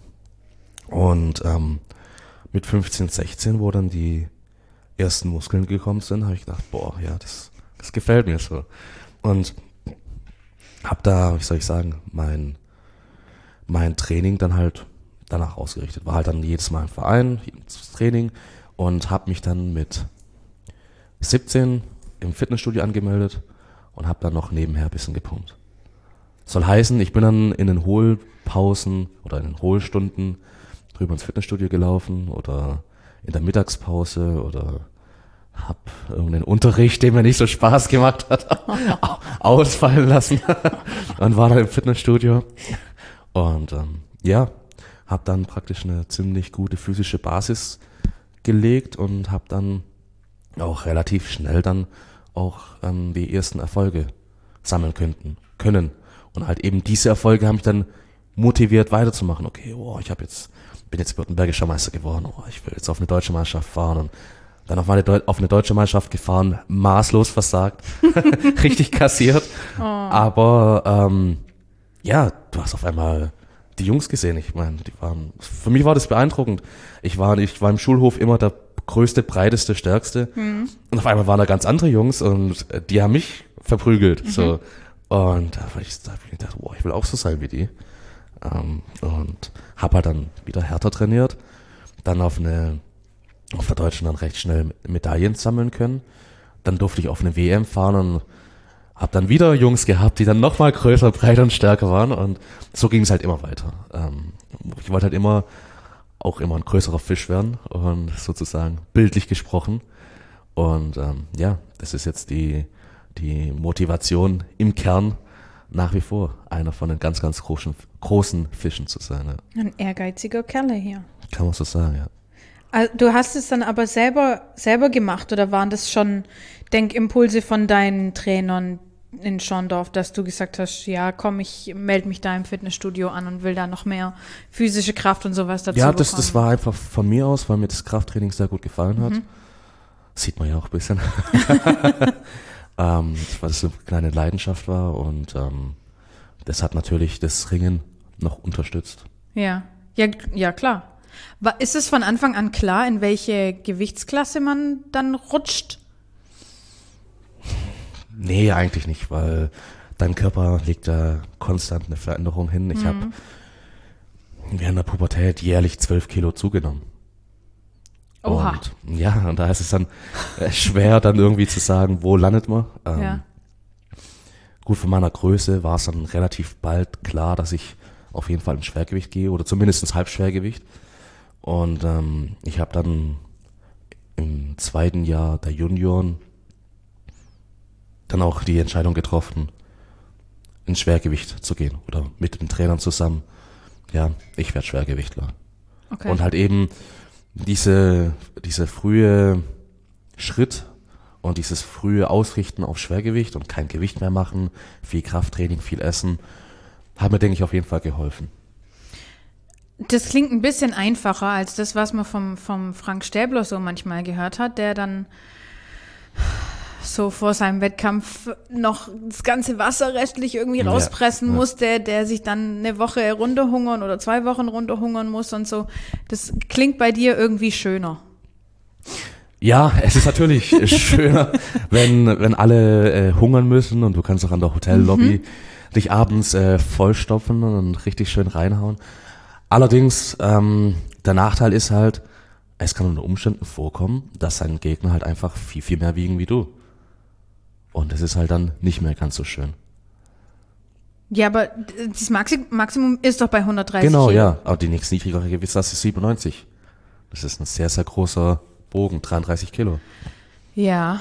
Und ähm, mit fünfzehn, sechzehn, wo dann die ersten Muskeln gekommen sind, habe ich gedacht, boah, ja, das, das gefällt mir so. Und habe da, wie soll ich sagen, mein, mein Training dann halt danach ausgerichtet. War halt dann jedes Mal im Verein, jedes Training und habe mich dann mit siebzehn im Fitnessstudio angemeldet und habe dann noch nebenher ein bisschen gepumpt. Soll heißen, ich bin dann in den Hohlpausen oder in den Hohlstunden drüber ins Fitnessstudio gelaufen oder in der Mittagspause oder hab irgendeinen Unterricht, der mir nicht so Spaß gemacht hat, ausfallen lassen und war dann im Fitnessstudio und ähm, ja, habe dann praktisch eine ziemlich gute physische Basis gelegt und habe dann auch relativ schnell dann auch ähm, die ersten Erfolge sammeln könnten, können. Und halt eben diese Erfolge haben mich dann motiviert weiterzumachen. Okay, oh, ich habe jetzt bin jetzt württembergischer Meister geworden. Oh, ich will jetzt auf eine deutsche Meisterschaft fahren und dann auf, meine Deu- auf eine deutsche Meisterschaft gefahren, maßlos versagt, richtig kassiert. Oh. Aber ähm, ja, du hast auf einmal die Jungs gesehen. Ich meine, die waren. Für mich war das beeindruckend. Ich war, ich war im Schulhof immer der größte, breiteste, stärkste. Mhm. Und auf einmal waren da ganz andere Jungs und die haben mich verprügelt. Mhm. So. Und da habe ich, da hab ich gedacht, wow, ich will auch so sein wie die. Ähm, und habe halt dann wieder härter trainiert. Dann auf eine, auf der Deutschen dann recht schnell Medaillen sammeln können. dann durfte ich auf eine W M fahren und habe dann wieder Jungs gehabt, die dann nochmal größer, breiter und stärker waren und so ging es halt immer weiter. Ähm, ich wollte halt immer, auch immer ein größerer Fisch werden und sozusagen bildlich gesprochen und ähm, ja, das ist jetzt die, die Motivation im Kern nach wie vor, einer von den ganz, ganz großen, großen Fischen zu sein. Ja. Ein ehrgeiziger Kerl hier. Kann man so sagen, ja. Also, du hast es dann aber selber, selber gemacht oder waren das schon Denkimpulse von deinen Trainern in Schorndorf, dass du gesagt hast, ja komm, ich melde mich da im Fitnessstudio an und will da noch mehr physische Kraft und sowas dazu Ja, das, bekommen? das war einfach von mir aus, weil mir das Krafttraining sehr gut gefallen hat. Mhm. Sieht man ja auch ein bisschen. ähm, weil das eine kleine Leidenschaft war und ähm, das hat natürlich das Ringen noch unterstützt. Ja, ja, ja klar. War, ist es von Anfang an klar, in welche Gewichtsklasse man dann rutscht? Nee, eigentlich nicht, weil dein Körper legt da konstant eine Veränderung hin. Ich mhm. habe während der Pubertät jährlich zwölf Kilo zugenommen. Oha. Und ja, und da ist es dann schwer, dann irgendwie zu sagen, wo landet man. Ähm, ja. Gut, von meiner Größe war es dann relativ bald klar, dass ich auf jeden Fall ins Schwergewicht gehe oder zumindest ins Halbschwergewicht. Und ähm, ich habe dann im zweiten Jahr der Junioren dann auch die Entscheidung getroffen, ins Schwergewicht zu gehen oder mit den Trainern zusammen. Ja, ich werde Schwergewichtler. Okay. Und halt eben diese, diese frühe Schritt und dieses frühe Ausrichten auf Schwergewicht und kein Gewicht mehr machen, viel Krafttraining, viel Essen, hat mir, denke ich, auf jeden Fall geholfen. Das klingt ein bisschen einfacher als das, was man vom, vom Frank Stäbler so manchmal gehört hat, der dann so vor seinem Wettkampf noch das ganze Wasser restlich irgendwie Ja, rauspressen ja. musste, der sich dann eine Woche runterhungern oder zwei Wochen runterhungern muss und so. Das klingt bei dir irgendwie schöner. Ja, es ist natürlich schöner, wenn, wenn alle äh, hungern müssen und du kannst auch an der Hotellobby mhm. dich abends äh, vollstopfen und richtig schön reinhauen. Allerdings, ähm, der Nachteil ist halt, es kann unter Umständen vorkommen, dass dein Gegner halt einfach viel, viel mehr wiegen wie du. Und das ist halt dann nicht mehr ganz so schön. Ja, aber das Maxi- Maximum ist doch bei hundertdreißig Genau, Kilo. ja. Aber die nächst niedrigere Gewichtsklasse ist siebenundneunzig. Das ist ein sehr, sehr großer Bogen, dreiunddreißig Kilo. Ja.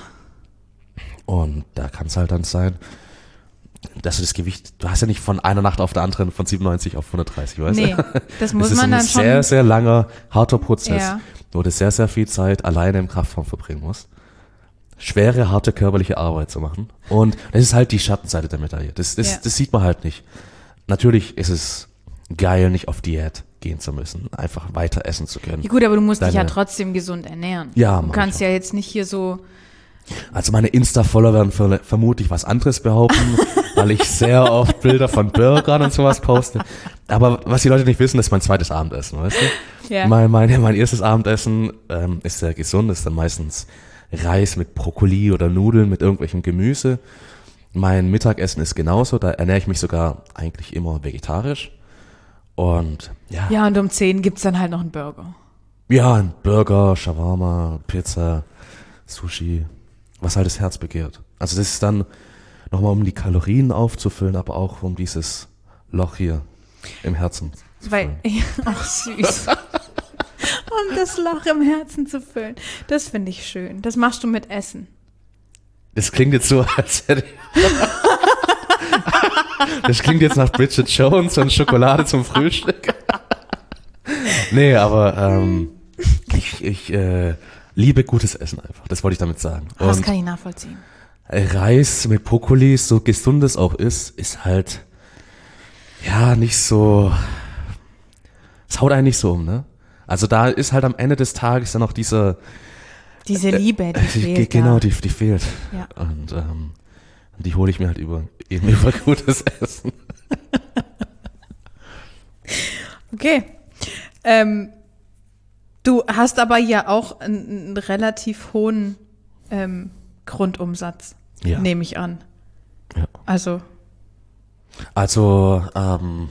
Und da kann es halt dann sein, dass du das Gewicht, du hast ja nicht von einer Nacht auf der anderen von siebenundneunzig auf hundertdreißig, weißt Nee, du? das muss das man dann ist schon. ein sehr, sehr langer, harter Prozess, Ja. wo du sehr, sehr viel Zeit alleine im Kraftraum verbringen musst. Schwere, harte körperliche Arbeit zu machen. Und das ist halt die Schattenseite der Medaille. Das, das, Ja. das sieht man halt nicht. Natürlich ist es geil, nicht auf Diät gehen zu müssen, einfach weiter essen zu können. Ja, gut, aber du musst dich ja Deine- trotzdem gesund ernähren. Ja, Du mach kannst ich ja jetzt nicht hier so. Also meine Insta-Follower werden ver- vermutlich was anderes behaupten, weil ich sehr oft Bilder von Burgern und sowas poste. Aber was die Leute nicht wissen, ist mein zweites Abendessen, weißt du? Ja. Mein, mein, mein erstes Abendessen ähm, ist sehr gesund, ist dann meistens Reis mit Brokkoli oder Nudeln mit irgendwelchem Gemüse. Mein Mittagessen ist genauso, da ernähre ich mich sogar eigentlich immer vegetarisch. Und ja, Ja, und um zehn gibt's dann halt noch einen Burger. ja, ein Burger, Shawarma, Pizza, Sushi, was halt das Herz begehrt. Also das ist dann nochmal, um die Kalorien aufzufüllen, aber auch um dieses Loch hier im Herzen zu Weil, füllen. ach süß. Um das Loch im Herzen zu füllen. Das finde ich schön. Das machst du mit Essen. Das klingt jetzt so, als hätte ich... Das klingt jetzt nach Bridget Jones und Schokolade zum Frühstück. Nee, aber ähm, ich, ich äh, liebe gutes Essen einfach. Das wollte ich damit sagen. Das Und kann ich nachvollziehen. Reis mit Brokkoli, so gesund es auch ist, ist halt, ja, nicht so, es haut einen nicht so um, ne? Also da ist halt am Ende des Tages dann noch dieser, Diese Liebe, die äh, fehlt. genau, da. die, die fehlt. Ja. Und ähm, die hole ich mir halt über, eben über gutes Essen. Okay. Ähm, du hast aber ja auch einen, einen relativ hohen ähm, Grundumsatz, Ja. nehme ich an. Ja. Also, Also, ähm,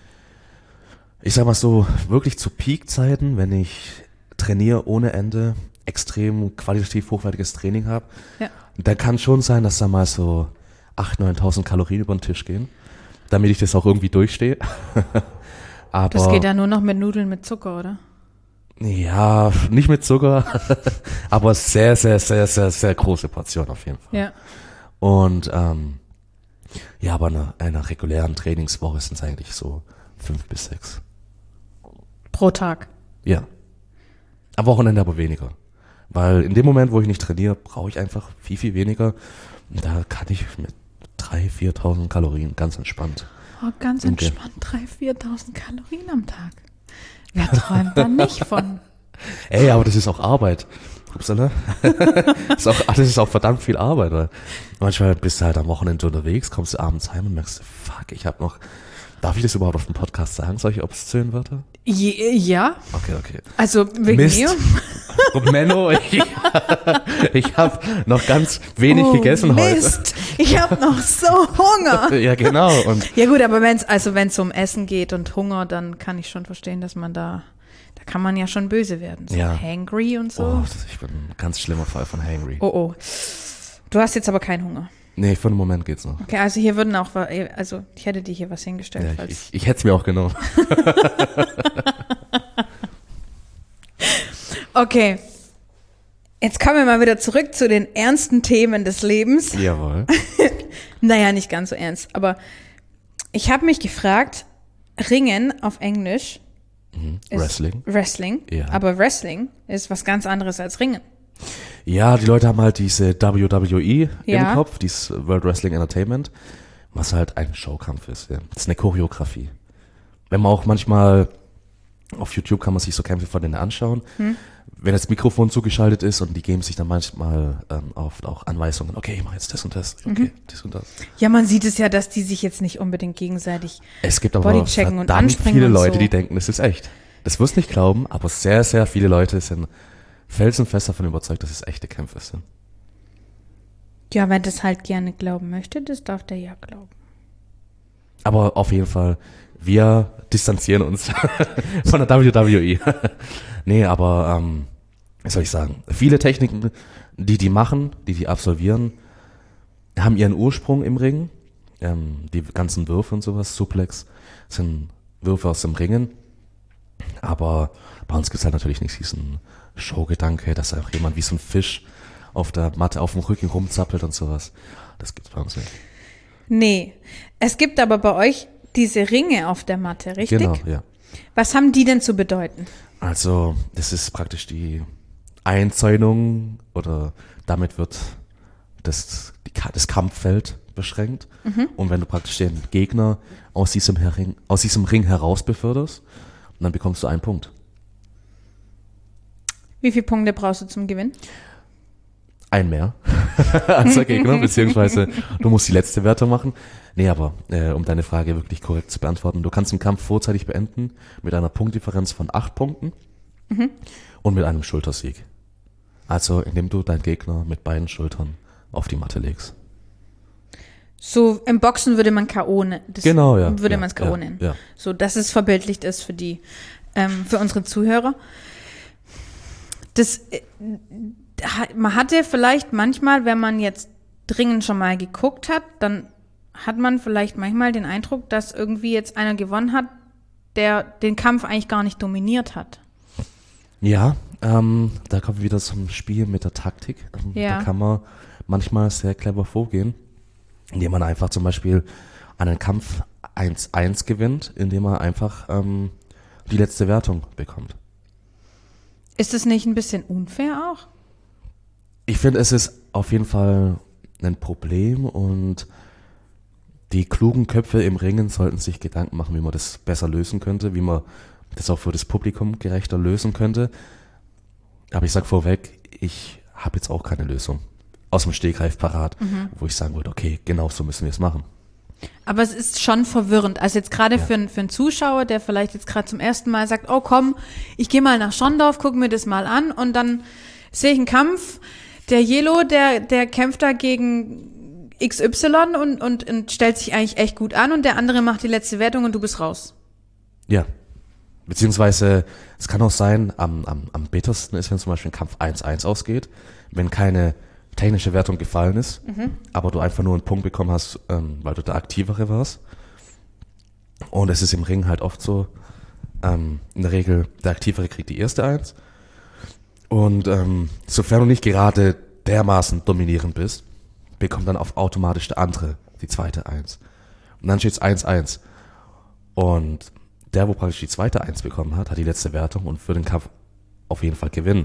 ich sag mal so, wirklich zu Peak-Zeiten, wenn ich trainiere ohne Ende, extrem qualitativ hochwertiges Training habe, Ja. dann kann schon sein, dass da mal so achttausend, neuntausend Kalorien über den Tisch gehen, damit ich das auch irgendwie durchstehe. Aber Das geht ja nur noch mit Nudeln mit Zucker, oder? ja, nicht mit Zucker, aber sehr, sehr, sehr, sehr, sehr große Portion auf jeden Fall. Ja. Und ähm, ja, aber in einer, einer regulären Trainingswoche sind es eigentlich so fünf bis sechs. Pro Tag. Ja. Am Wochenende aber weniger. Weil in dem Moment, wo ich nicht trainiere, brauche ich einfach viel, viel weniger. Und da kann ich mit dreitausend, viertausend Kalorien ganz entspannt. Oh, ganz Okay. entspannt, dreitausend, viertausend Kalorien am Tag. Wer träumt da nicht von? Ey, aber das ist auch Arbeit. Upsala. Das ist auch, das ist auch verdammt viel Arbeit. Weil manchmal bist du halt am Wochenende unterwegs, kommst du abends heim und merkst, fuck, ich habe noch, darf ich das überhaupt auf dem Podcast sagen, solche obszönen Wörter? Je, ja, Okay, okay. also wegen Mist. mir. Und Menno, ich, ich habe noch ganz wenig Oh, gegessen Mist, ich habe noch so Hunger. heute. Ja, genau. Und Ja gut, aber wenn es also wenn's um Essen geht und Hunger, dann kann ich schon verstehen, dass man da, da kann man ja schon böse werden. So Ja. hangry und so. oh, das- ich bin ein ganz schlimmer Fall von Hangry. Oh, oh. Du hast jetzt aber keinen Hunger. Nee, für einen Moment geht's noch. Okay, also hier würden auch, also ich hätte dir hier was hingestellt. Ja, falls ich ich, ich hätte es mir auch genommen. Okay. Jetzt kommen wir mal wieder zurück zu den ernsten Themen des Lebens. Jawohl. Naja, nicht ganz so ernst, aber ich habe mich gefragt, Ringen auf Englisch ist Wrestling. Wrestling, Ja. aber Wrestling ist was ganz anderes als Ringen. Ja, die Leute haben halt diese W W E Ja. im Kopf, dieses World Wrestling Entertainment, was halt ein Showkampf ist. Ja. Das ist eine Choreografie. Wenn man auch manchmal auf YouTube kann man sich so Kämpfe von denen anschauen. Hm. Wenn das Mikrofon zugeschaltet ist und die geben sich dann manchmal ähm, oft auch Anweisungen. Okay, ich mache jetzt das und das. Okay, Mhm. das und das. Ja, man sieht es ja, dass die sich jetzt nicht unbedingt gegenseitig. Es gibt aber Bodychecken und verdammt anspringen viele und Leute, so. die denken, es ist echt. Das wirst du nicht glauben, aber sehr, sehr viele Leute sind felsenfest davon überzeugt, dass es echte Kämpfe sind. Ja, wer das halt gerne glauben möchte, das darf der ja glauben. Aber auf jeden Fall, wir distanzieren uns von der W W E. Nee, aber, ähm, was soll ich sagen? Viele Techniken, die die machen, die die absolvieren, haben ihren Ursprung im Ring. Ähm, die ganzen Würfe und sowas, Suplex, sind Würfe aus dem Ringen. Aber bei uns gibt es halt natürlich nicht diesen Showgedanke, dass auch jemand wie so ein Fisch auf der Matte auf dem Rücken rumzappelt und sowas. Das gibt's bei uns nicht. Nee, es gibt aber bei euch diese Ringe auf der Matte, richtig? Genau, ja. Was haben die denn zu bedeuten? Also, das ist praktisch die Einzäunung oder damit wird das, die, Ka- das Kampffeld beschränkt. Und wenn du praktisch den Gegner aus diesem, Ring, aus diesem Ring heraus beförderst, dann bekommst du einen Punkt. Wie viele Punkte brauchst du zum Gewinn? Ein mehr als der Gegner, beziehungsweise du musst die letzte Wertung machen. Nee, aber äh, um deine Frage wirklich korrekt zu beantworten, du kannst den Kampf vorzeitig beenden mit einer Punktdifferenz von acht Punkten und mit einem Schultersieg. Also indem du deinen Gegner mit beiden Schultern auf die Matte legst. So im Boxen würde man K O nennen. Das Genau, ja. Würde ja, man es K O ja, nennen. Ja. So, dass es verbildlicht ist für die, ähm, für unsere Zuhörer. Das, äh, ha- man hatte vielleicht manchmal, wenn man jetzt dringend schon mal geguckt hat, dann hat man vielleicht manchmal den Eindruck, dass irgendwie jetzt einer gewonnen hat, der den Kampf eigentlich gar nicht dominiert hat. Ja, ähm, da kommen wir wieder zum Spiel mit der Taktik. Ähm, Ja. Da kann man manchmal sehr clever vorgehen, indem man einfach zum Beispiel einen Kampf eins eins gewinnt, indem man einfach ähm, die letzte Wertung bekommt. Ist das nicht ein bisschen unfair auch? Ich finde, es ist auf jeden Fall ein Problem und die klugen Köpfe im Ringen sollten sich Gedanken machen, wie man das besser lösen könnte, wie man das auch für das Publikum gerechter lösen könnte. Aber ich sag vorweg, ich habe jetzt auch keine Lösung aus dem Stegreif parat, wo ich sagen würde, okay, genau so müssen wir es machen. Aber es ist schon verwirrend. Also jetzt gerade Ja. für, einen- für einen Zuschauer, der vielleicht jetzt gerade zum ersten Mal sagt, oh komm, ich gehe mal nach Schondorf, guck mir das mal an und dann sehe ich einen Kampf. Der Jelo, der, der kämpft da gegen X Y und, und, und stellt sich eigentlich echt gut an und der andere macht die letzte Wertung und du bist raus. Ja, Beziehungsweise, es kann auch sein, am, am, am bittersten ist, wenn zum Beispiel ein Kampf eins eins ausgeht, wenn keine technische Wertung gefallen ist, mhm. aber du einfach nur einen Punkt bekommen hast, ähm, weil du der Aktivere warst. Und es ist im Ring halt oft so, ähm, in der Regel, der Aktivere kriegt die erste Eins. Und ähm, sofern du nicht gerade dermaßen dominierend bist, bekommt dann auf automatisch der andere die zweite Eins. Und dann steht es eins eins. Und der, wo praktisch die zweite Eins bekommen hat, hat die letzte Wertung und für den Kampf auf jeden Fall gewinnen.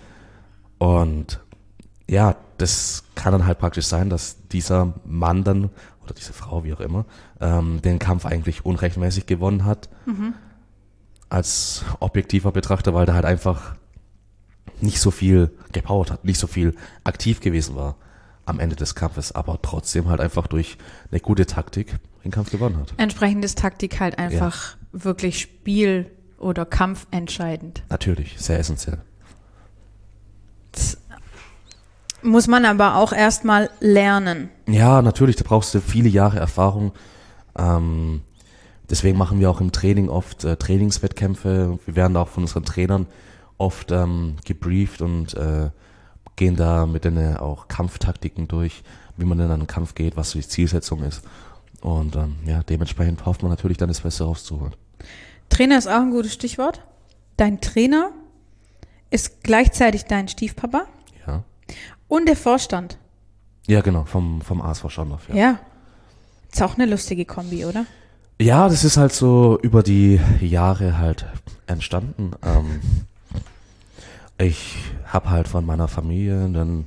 Und ja, das kann dann halt praktisch sein, dass dieser Mann dann, oder diese Frau, wie auch immer, ähm, den Kampf eigentlich unrechtmäßig gewonnen hat, mhm. als objektiver Betrachter, weil der halt einfach nicht so viel gepowert hat, nicht so viel aktiv gewesen war am Ende des Kampfes, aber trotzdem halt einfach durch eine gute Taktik den Kampf gewonnen hat. Entsprechend ist Taktik halt einfach ja. wirklich Spiel- oder kampfentscheidend. Natürlich, sehr essentiell. Das muss man aber auch erstmal lernen. Ja, natürlich, da brauchst du viele Jahre Erfahrung. Ähm, deswegen machen wir auch im Training oft äh, Trainingswettkämpfe. Wir werden da auch von unseren Trainern oft ähm, gebrieft und äh, gehen da mit denen auch Kampftaktiken durch, wie man in einen Kampf geht, was so die Zielsetzung ist. Und ähm, ja, dementsprechend hofft man natürlich dann das Beste rauszuholen. Trainer ist auch ein gutes Stichwort. Dein Trainer ist gleichzeitig dein Stiefpapa. Ja. Und der Vorstand. Ja, genau, vom, vom A S V Schorndorf. Ja. ja. Ist auch eine lustige Kombi, oder? Ja, das ist halt so über die Jahre halt entstanden. Ähm, ich habe halt von meiner Familie eine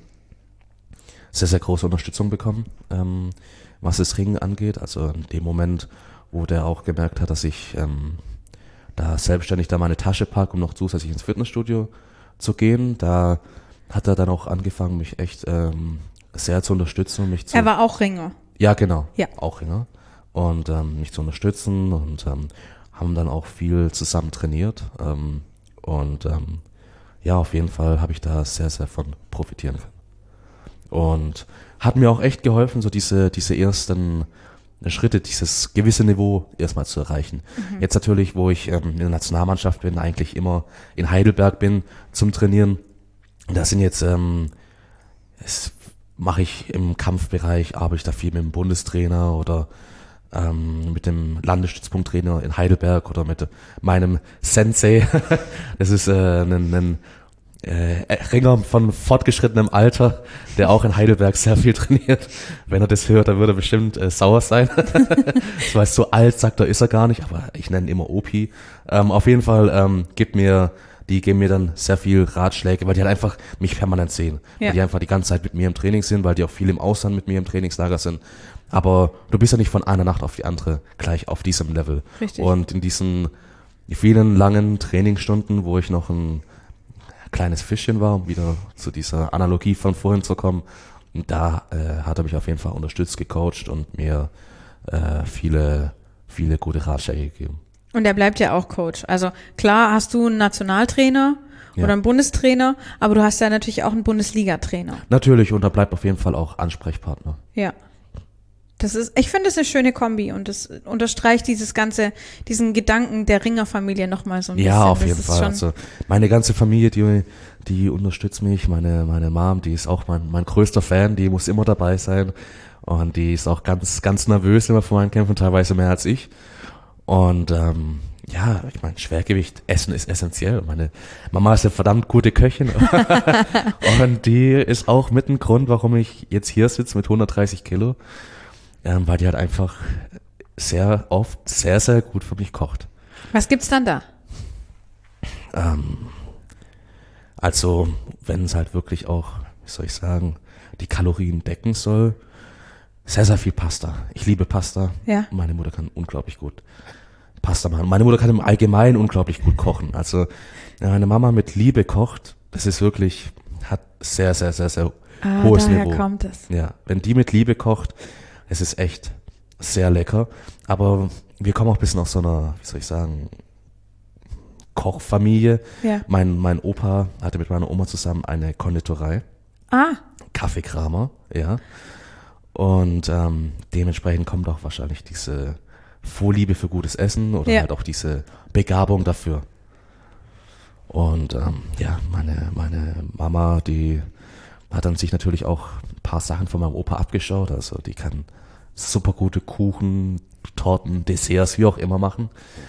sehr, sehr große Unterstützung bekommen, ähm, was das Ringen angeht. Also in dem Moment, wo der auch gemerkt hat, dass ich ähm, da selbstständig da meine Tasche packe, um noch zusätzlich ins Fitnessstudio zu gehen, da hat er dann auch angefangen, mich echt ähm, sehr zu unterstützen. Mich zu er war auch Ringer. Ja, genau. Ja. Auch Ringer. Und ähm, mich zu unterstützen und ähm, haben dann auch viel zusammen trainiert. Ähm, und ähm, ja, auf jeden Fall habe ich da sehr, sehr von profitieren können. Und hat mir auch echt geholfen, so diese, diese ersten Schritte, dieses gewisse Niveau erstmal zu erreichen. Mhm. Jetzt natürlich, wo ich ähm, in der Nationalmannschaft bin, eigentlich immer in Heidelberg bin zum Trainieren. Da sind jetzt, ähm, es mache ich im Kampfbereich, arbeite ich da viel mit dem Bundestrainer oder ähm, mit dem Landesstützpunkttrainer in Heidelberg oder mit meinem Sensei. Das ist äh, ein, ein äh, Ringer von fortgeschrittenem Alter, der auch in Heidelberg sehr viel trainiert. Wenn er das hört, dann würde er bestimmt äh, sauer sein. Ich weiß, so alt sagt er, ist er gar nicht, aber ich nenne ihn immer Opi. Ähm, auf jeden Fall ähm, gibt mir die geben mir dann sehr viel Ratschläge, weil die halt einfach mich permanent sehen. Ja. Weil die einfach die ganze Zeit mit mir im Training sind, weil die auch viel im Ausland mit mir im Trainingslager sind. Aber du bist ja nicht von einer Nacht auf die andere gleich auf diesem Level. Richtig. Und in diesen vielen langen Trainingsstunden, wo ich noch ein kleines Fischchen war, um wieder zu dieser Analogie von vorhin zu kommen, da äh, hat er mich auf jeden Fall unterstützt, gecoacht und mir äh, viele, viele gute Ratschläge gegeben. Und er bleibt ja auch Coach. Also klar hast du einen Nationaltrainer ja. oder einen Bundestrainer, aber du hast ja natürlich auch einen Bundesliga-Trainer. Natürlich, und da bleibt auf jeden Fall auch Ansprechpartner. Ja. Das ist, ich finde das eine schöne Kombi und das unterstreicht dieses ganze, diesen Gedanken der Ringerfamilie nochmal so ein ja, bisschen. Ja, auf das jeden Fall. Also meine ganze Familie, die, die unterstützt mich. Meine, meine Mom, die ist auch mein, mein größter Fan, die muss immer dabei sein. Und die ist auch ganz, ganz nervös immer vor meinen Kämpfen, teilweise mehr als ich. Und ähm, ja, ich meine, Schwergewicht, Essen ist essentiell. Meine Mama ist eine verdammt gute Köchin. Und die ist auch mit ein Grund, warum ich jetzt hier sitze mit hundertdreißig Kilo. Ähm, weil die halt einfach sehr oft sehr, sehr gut für mich kocht. Was gibt's dann da? Ähm, also, wenn es halt wirklich auch, wie soll ich sagen, die Kalorien decken soll, sehr, sehr viel Pasta. Ich liebe Pasta. Ja. Meine Mutter kann unglaublich gut Pasta machen. Meine Mutter kann im Allgemeinen unglaublich gut kochen. Also, wenn meine Mama mit Liebe kocht, das ist wirklich, hat sehr, sehr, sehr, sehr ah, hohes daher Niveau. Kommt es. Ja, wenn die mit Liebe kocht, es ist echt sehr lecker. Aber wir kommen auch ein bisschen aus so einer, wie soll ich sagen, Kochfamilie. Ja. Mein, mein Opa hatte mit meiner Oma zusammen eine Konditorei. Ah. Kaffeekramer, ja. Und ähm, dementsprechend kommt auch wahrscheinlich diese Vorliebe für gutes Essen oder Ja. halt auch diese Begabung dafür. Und ähm, ja, meine, meine Mama, die hat dann sich natürlich auch ein paar Sachen von meinem Opa abgeschaut. Also die kann super gute Kuchen, Torten, Desserts, wie auch immer machen.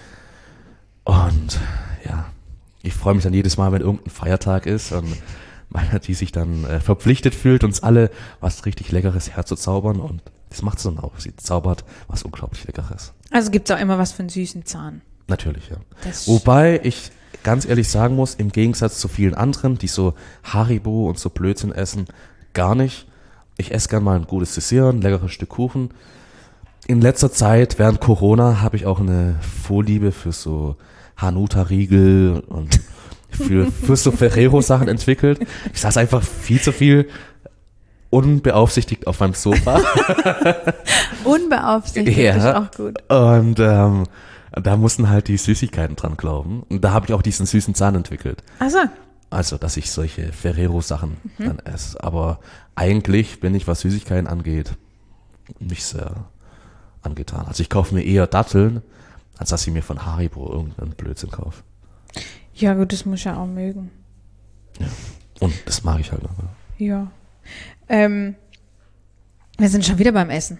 Und ja, ich freue mich dann jedes Mal, wenn irgendein Feiertag ist und meine, die sich dann äh, verpflichtet fühlt, uns alle was richtig Leckeres herzuzaubern. Und das macht sie dann auch. Sie zaubert was unglaublich Leckeres. Also gibt's auch immer was für einen süßen Zahn. Natürlich, ja. Das Wobei ich ganz ehrlich sagen muss, im Gegensatz zu vielen anderen, die so Haribo und so Blödsinn essen, gar nicht. Ich esse gern mal ein gutes Dessert, ein leckeres Stück Kuchen. In letzter Zeit, während Corona, habe ich auch eine Vorliebe für so Hanuta-Riegel und für, für so Ferrero-Sachen entwickelt. Ich saß einfach viel zu viel unbeaufsichtigt auf meinem Sofa. Unbeaufsichtigt Ja. ist auch gut. Und ähm, da mussten halt die Süßigkeiten dran glauben. Und da habe ich auch diesen süßen Zahn entwickelt. Ach so. Also, dass ich solche Ferrero-Sachen mhm. dann esse. Aber eigentlich bin ich, was Süßigkeiten angeht, nicht sehr angetan. Also ich kaufe mir eher Datteln, als dass ich mir von Haribo irgendeinen Blödsinn kaufe. Ja gut, das muss ich ja auch mögen. Ja. Und das mag ich halt noch. Ja. Ja. Ähm, wir sind schon wieder beim Essen.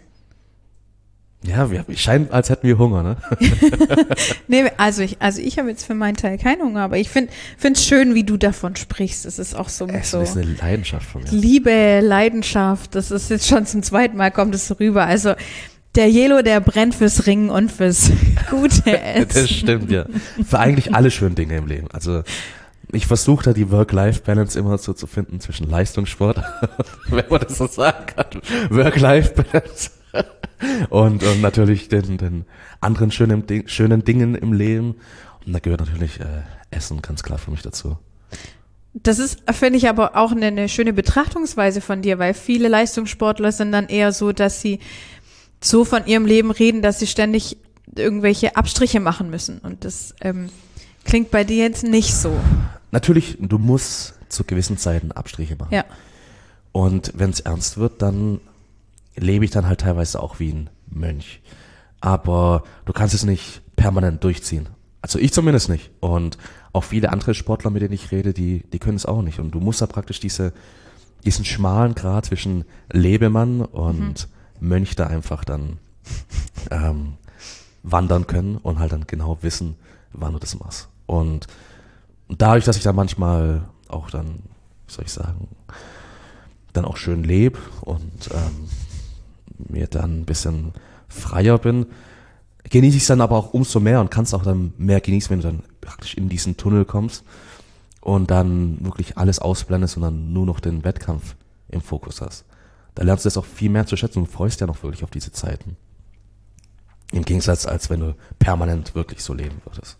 Ja, wir, es scheint, als hätten wir Hunger, ne? Nee, also ich, also ich habe jetzt für meinen Teil keinen Hunger, aber ich finde es schön, wie du davon sprichst. Es ist auch so mit Essen so ist eine Leidenschaft von mir. Liebe, Leidenschaft. Das ist jetzt schon zum zweiten Mal kommt es so rüber. Also der Jelo, der brennt fürs Ringen und fürs gute Essen. Das stimmt, ja. Für eigentlich alle schönen Dinge im Leben. Also ich versuche da die Work-Life-Balance immer so zu finden zwischen Leistungssport, wenn man das so sagen kann, Work-Life-Balance und, und natürlich den, den anderen schönen, Ding, schönen Dingen im Leben. Und da gehört natürlich äh, Essen ganz klar für mich dazu. Das ist, finde ich, aber auch eine, eine schöne Betrachtungsweise von dir, weil viele Leistungssportler sind dann eher so, dass sie so von ihrem Leben reden, dass sie ständig irgendwelche Abstriche machen müssen. Und das ähm, klingt bei dir jetzt nicht so. Natürlich, du musst zu gewissen Zeiten Abstriche machen. Ja. Und wenn es ernst wird, dann lebe ich dann halt teilweise auch wie ein Mönch. Aber du kannst es nicht permanent durchziehen. Also ich zumindest nicht. Und auch viele andere Sportler, mit denen ich rede, die, die können es auch nicht. Und du musst da praktisch diese, diesen schmalen Grat zwischen Lebemann und mhm. Mönch da einfach dann ähm, wandern können und halt dann genau wissen, wann du das machst. Und dadurch, dass ich dann manchmal auch dann, wie soll ich sagen, dann auch schön lebe und ähm, mir dann ein bisschen freier bin, genieße ich es dann aber auch umso mehr und kannst auch dann mehr genießen, wenn du dann praktisch in diesen Tunnel kommst und dann wirklich alles ausblendest und dann nur noch den Wettkampf im Fokus hast. Da lernst du das auch viel mehr zu schätzen und freust ja noch wirklich auf diese Zeiten. Im Gegensatz, als wenn du permanent wirklich so leben würdest.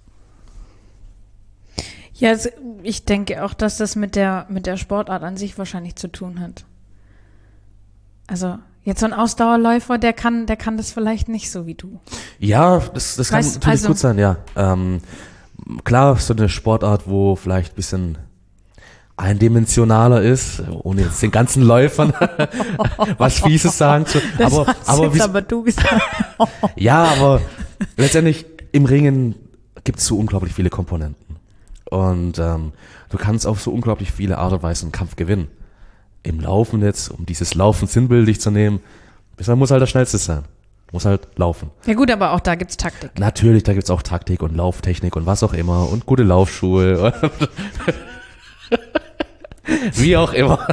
Ja, also ich denke auch, dass das mit der, mit der Sportart an sich wahrscheinlich zu tun hat. Also jetzt so ein Ausdauerläufer, der kann, der kann das vielleicht nicht so wie du. Ja, das, das kann Weißt, natürlich also, gut sein, ja. Ähm, klar, so eine Sportart, wo vielleicht ein bisschen eindimensionaler ist, ohne jetzt den ganzen Läufern was Fieses sagen zu. Das aber, hast aber, jetzt aber du gesagt. ja, aber letztendlich im Ringen gibt es so unglaublich viele Komponenten. Und ähm, du kannst auf so unglaublich viele Art und Weise einen Kampf gewinnen. Im Laufen jetzt, um dieses Laufen sinnbildlich zu nehmen, man muss halt der Schnellste sein. Muss halt laufen. Ja gut, aber auch da gibt's Taktik. Natürlich, da gibt's auch Taktik und Lauftechnik und was auch immer und gute Laufschuhe. Und wie auch immer.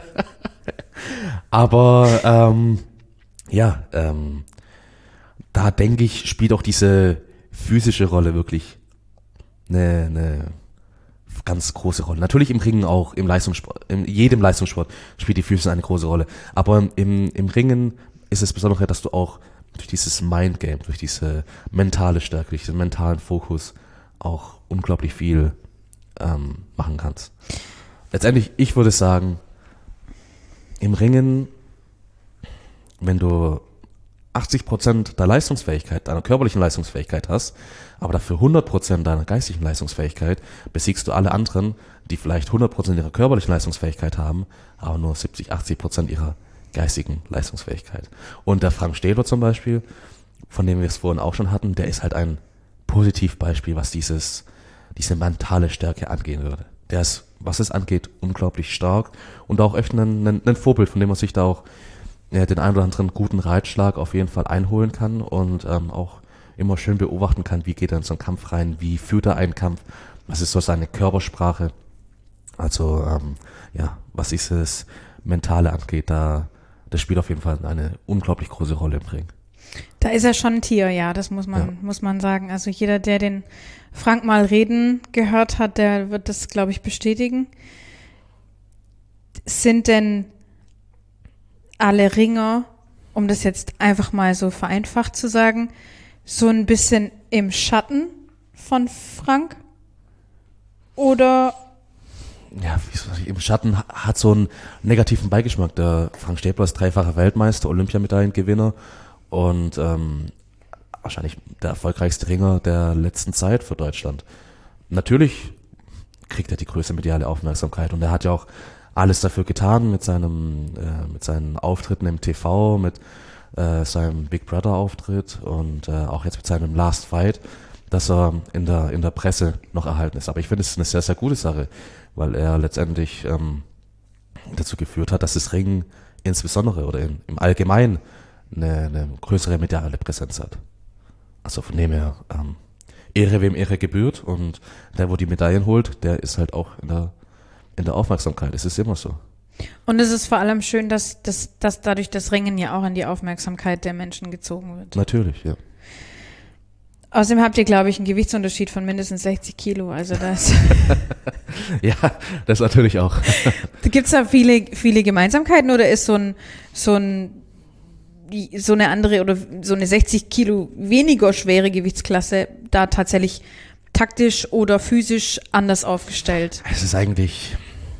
Aber ähm, ja, ähm, da denke ich, spielt auch diese physische Rolle wirklich eine, eine ganz große Rolle. Natürlich im Ringen auch, im Leistungssport, in jedem Leistungssport spielt die Physis eine große Rolle. Aber im, im Ringen ist es Besondere, dass du auch durch dieses Mindgame, durch diese mentale Stärke, durch diesen mentalen Fokus auch unglaublich viel ähm, machen kannst. Letztendlich, ich würde sagen, im Ringen, wenn du achtzig Prozent der Leistungsfähigkeit, deiner körperlichen Leistungsfähigkeit hast, aber dafür hundert Prozent deiner geistigen Leistungsfähigkeit, besiegst du alle anderen, die vielleicht hundert Prozent ihrer körperlichen Leistungsfähigkeit haben, aber nur siebzig, achtzig Prozent ihrer geistigen Leistungsfähigkeit. Und der Frank Stähler zum Beispiel, von dem wir es vorhin auch schon hatten, der ist halt ein Positivbeispiel, was dieses, diese mentale Stärke angehen würde. Der ist, was es angeht, unglaublich stark und auch echt ein, ein, ein Vorbild, von dem man sich da auch ja, den einen oder anderen guten Reitschlag auf jeden Fall einholen kann und ähm, auch immer schön beobachten kann, wie geht er in so einen Kampf rein, wie führt er einen Kampf, was ist so seine Körpersprache. Also ähm, ja, was dieses Mentale angeht, da das spielt auf jeden Fall eine unglaublich große Rolle im Ring. Da ist er schon ein Tier, ja, das muss man, Ja. muss man sagen. Also jeder, der den Frank mal reden gehört hat, der wird das, glaube ich, bestätigen. Sind denn alle Ringer, um das jetzt einfach mal so vereinfacht zu sagen, so ein bisschen im Schatten von Frank? Oder Ja, wie soll ich, im Schatten ha- hat so einen negativen Beigeschmack. Der Frank Stäbler ist dreifacher Weltmeister, Olympiamedaillengewinner und ähm, wahrscheinlich der erfolgreichste Ringer der letzten Zeit für Deutschland. Natürlich kriegt er die größte mediale Aufmerksamkeit und er hat ja auch alles dafür getan mit seinem, äh, mit seinen Auftritten im T V, mit äh, seinem Big Brother Auftritt und äh, auch jetzt mit seinem Last Fight, dass er in der in der Presse noch erhalten ist. Aber ich finde, es ist eine sehr, sehr gute Sache, weil er letztendlich ähm, dazu geführt hat, dass das Ringen insbesondere oder in, im Allgemeinen eine, eine größere mediale Präsenz hat. Also von dem her ähm, Ehre wem Ehre gebührt und der, wo die Medaillen holt, der ist halt auch in der in der Aufmerksamkeit. Es ist immer so. und es ist vor allem schön, dass, dass, dass dadurch das Ringen ja auch in die Aufmerksamkeit der Menschen gezogen wird. Natürlich, ja. Außerdem habt ihr, glaube ich, einen Gewichtsunterschied von mindestens sechzig Kilo. Also das Ja, das natürlich auch. gibt es da viele, viele Gemeinsamkeiten oder ist so ein, so ein, so eine andere oder so eine sechzig Kilo weniger schwere Gewichtsklasse da tatsächlich taktisch oder physisch anders aufgestellt? Es ist eigentlich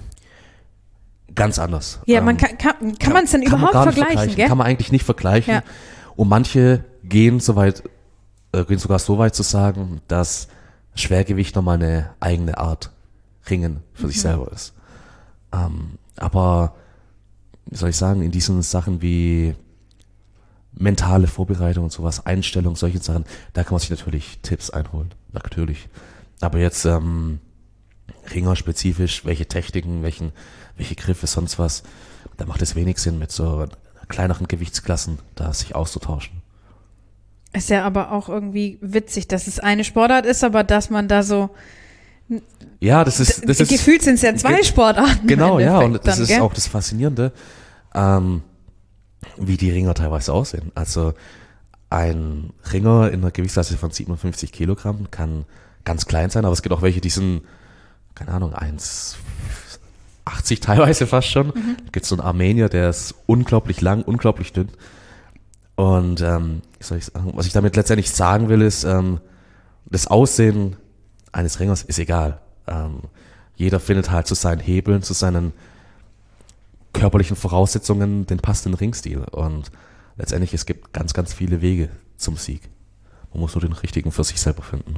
ganz anders. Ja, Ähm, man kann, kann, kann man es denn kann man überhaupt gar nicht vergleichen, gell? Kann man eigentlich nicht vergleichen. Ja. Und manche gehen so weit, äh, gehen sogar so weit zu sagen, dass Schwergewicht nochmal eine eigene Art Ringen für sich selber ist. Ähm, aber, wie soll ich sagen, in diesen Sachen wie mentale Vorbereitung und sowas, Einstellung, solche Sachen, da kann man sich natürlich Tipps einholen. Natürlich. Aber jetzt ähm, Ringer-spezifisch, welche Techniken, welchen, welche Griffe, sonst was, da macht es wenig Sinn, mit so kleineren Gewichtsklassen da sich auszutauschen. Ist ja aber auch irgendwie witzig, dass es eine Sportart ist, aber dass man da so Ja, das ist, das ist gefühlt sind es ja zwei ge- Sportarten. Genau, im ja, Endeffekt und das dann, ist gell? auch das Faszinierende, ähm, wie die Ringer teilweise aussehen. Also ein Ringer in einer Gewichtsklasse von siebenundfünfzig Kilogramm kann ganz klein sein, aber es gibt auch welche, die sind, keine Ahnung, eins achtzig teilweise fast schon. Mhm. Da gibt es so einen Armenier, der ist unglaublich lang, unglaublich dünn. Und ähm, wie soll ich sagen, was ich damit letztendlich sagen will, ist, ähm, das Aussehen eines Ringers ist egal. Ähm, jeder findet halt zu seinen Hebeln, zu seinen körperlichen Voraussetzungen den passenden Ringstil. Und letztendlich, es gibt ganz, ganz viele Wege zum Sieg. Man muss nur den richtigen für sich selber finden.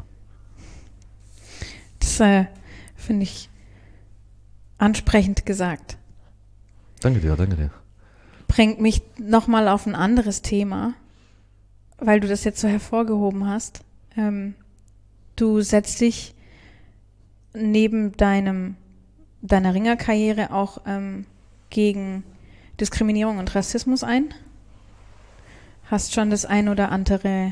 Das äh, finde ich ansprechend gesagt. Danke dir, danke dir. Bringt mich nochmal auf ein anderes Thema, weil du das jetzt so hervorgehoben hast. Ähm, du setzt dich neben deinem, deiner Ringerkarriere auch ähm, gegen Diskriminierung und Rassismus ein. Hast schon das ein oder andere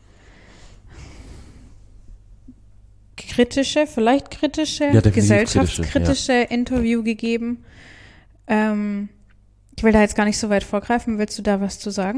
kritische, vielleicht kritische, Ja, definitiv gesellschaftskritische kritische, Interview gegeben. Ähm, ich will da jetzt gar nicht so weit vorgreifen. Willst du da was zu sagen?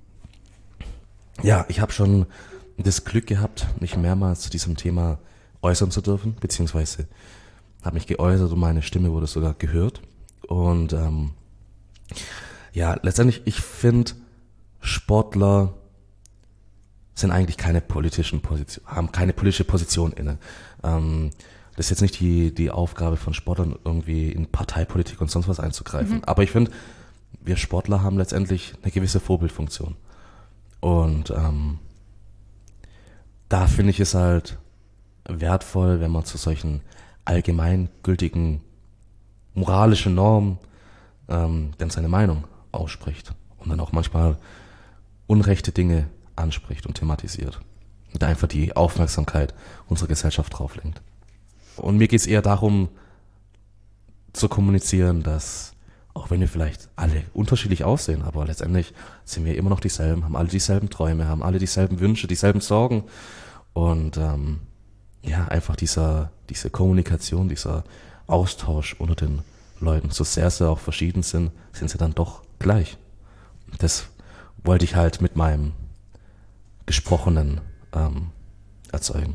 Ja, ich habe schon das Glück gehabt, mich mehrmals zu diesem Thema äußern zu dürfen, beziehungsweise habe mich geäußert und meine Stimme wurde sogar gehört. Und ähm, ja, letztendlich, ich finde, Sportler sind eigentlich keine politischen Position, haben keine politische Position inne. Ähm, das ist jetzt nicht die, die Aufgabe von Sportlern, irgendwie in Parteipolitik und sonst was einzugreifen. Mhm. Aber ich finde, wir Sportler haben letztendlich eine gewisse Vorbildfunktion. Und ähm, da finde ich es halt wertvoll, wenn man zu solchen allgemeingültigen moralischen Normen ähm, dann seine Meinung ausspricht und dann auch manchmal unrechte Dinge anspricht und thematisiert. Und einfach die Aufmerksamkeit unserer Gesellschaft drauf lenkt. Und mir geht es eher darum, zu kommunizieren, dass, auch wenn wir vielleicht alle unterschiedlich aussehen, aber letztendlich sind wir immer noch dieselben, haben alle dieselben Träume, haben alle dieselben Wünsche, dieselben Sorgen. Und ähm, ja, einfach dieser, diese Kommunikation, dieser Austausch unter den Leuten, so sehr sie auch verschieden sind, sind sie dann doch gleich. Das wollte ich halt mit meinem Gesprochenen ähm, erzeugen.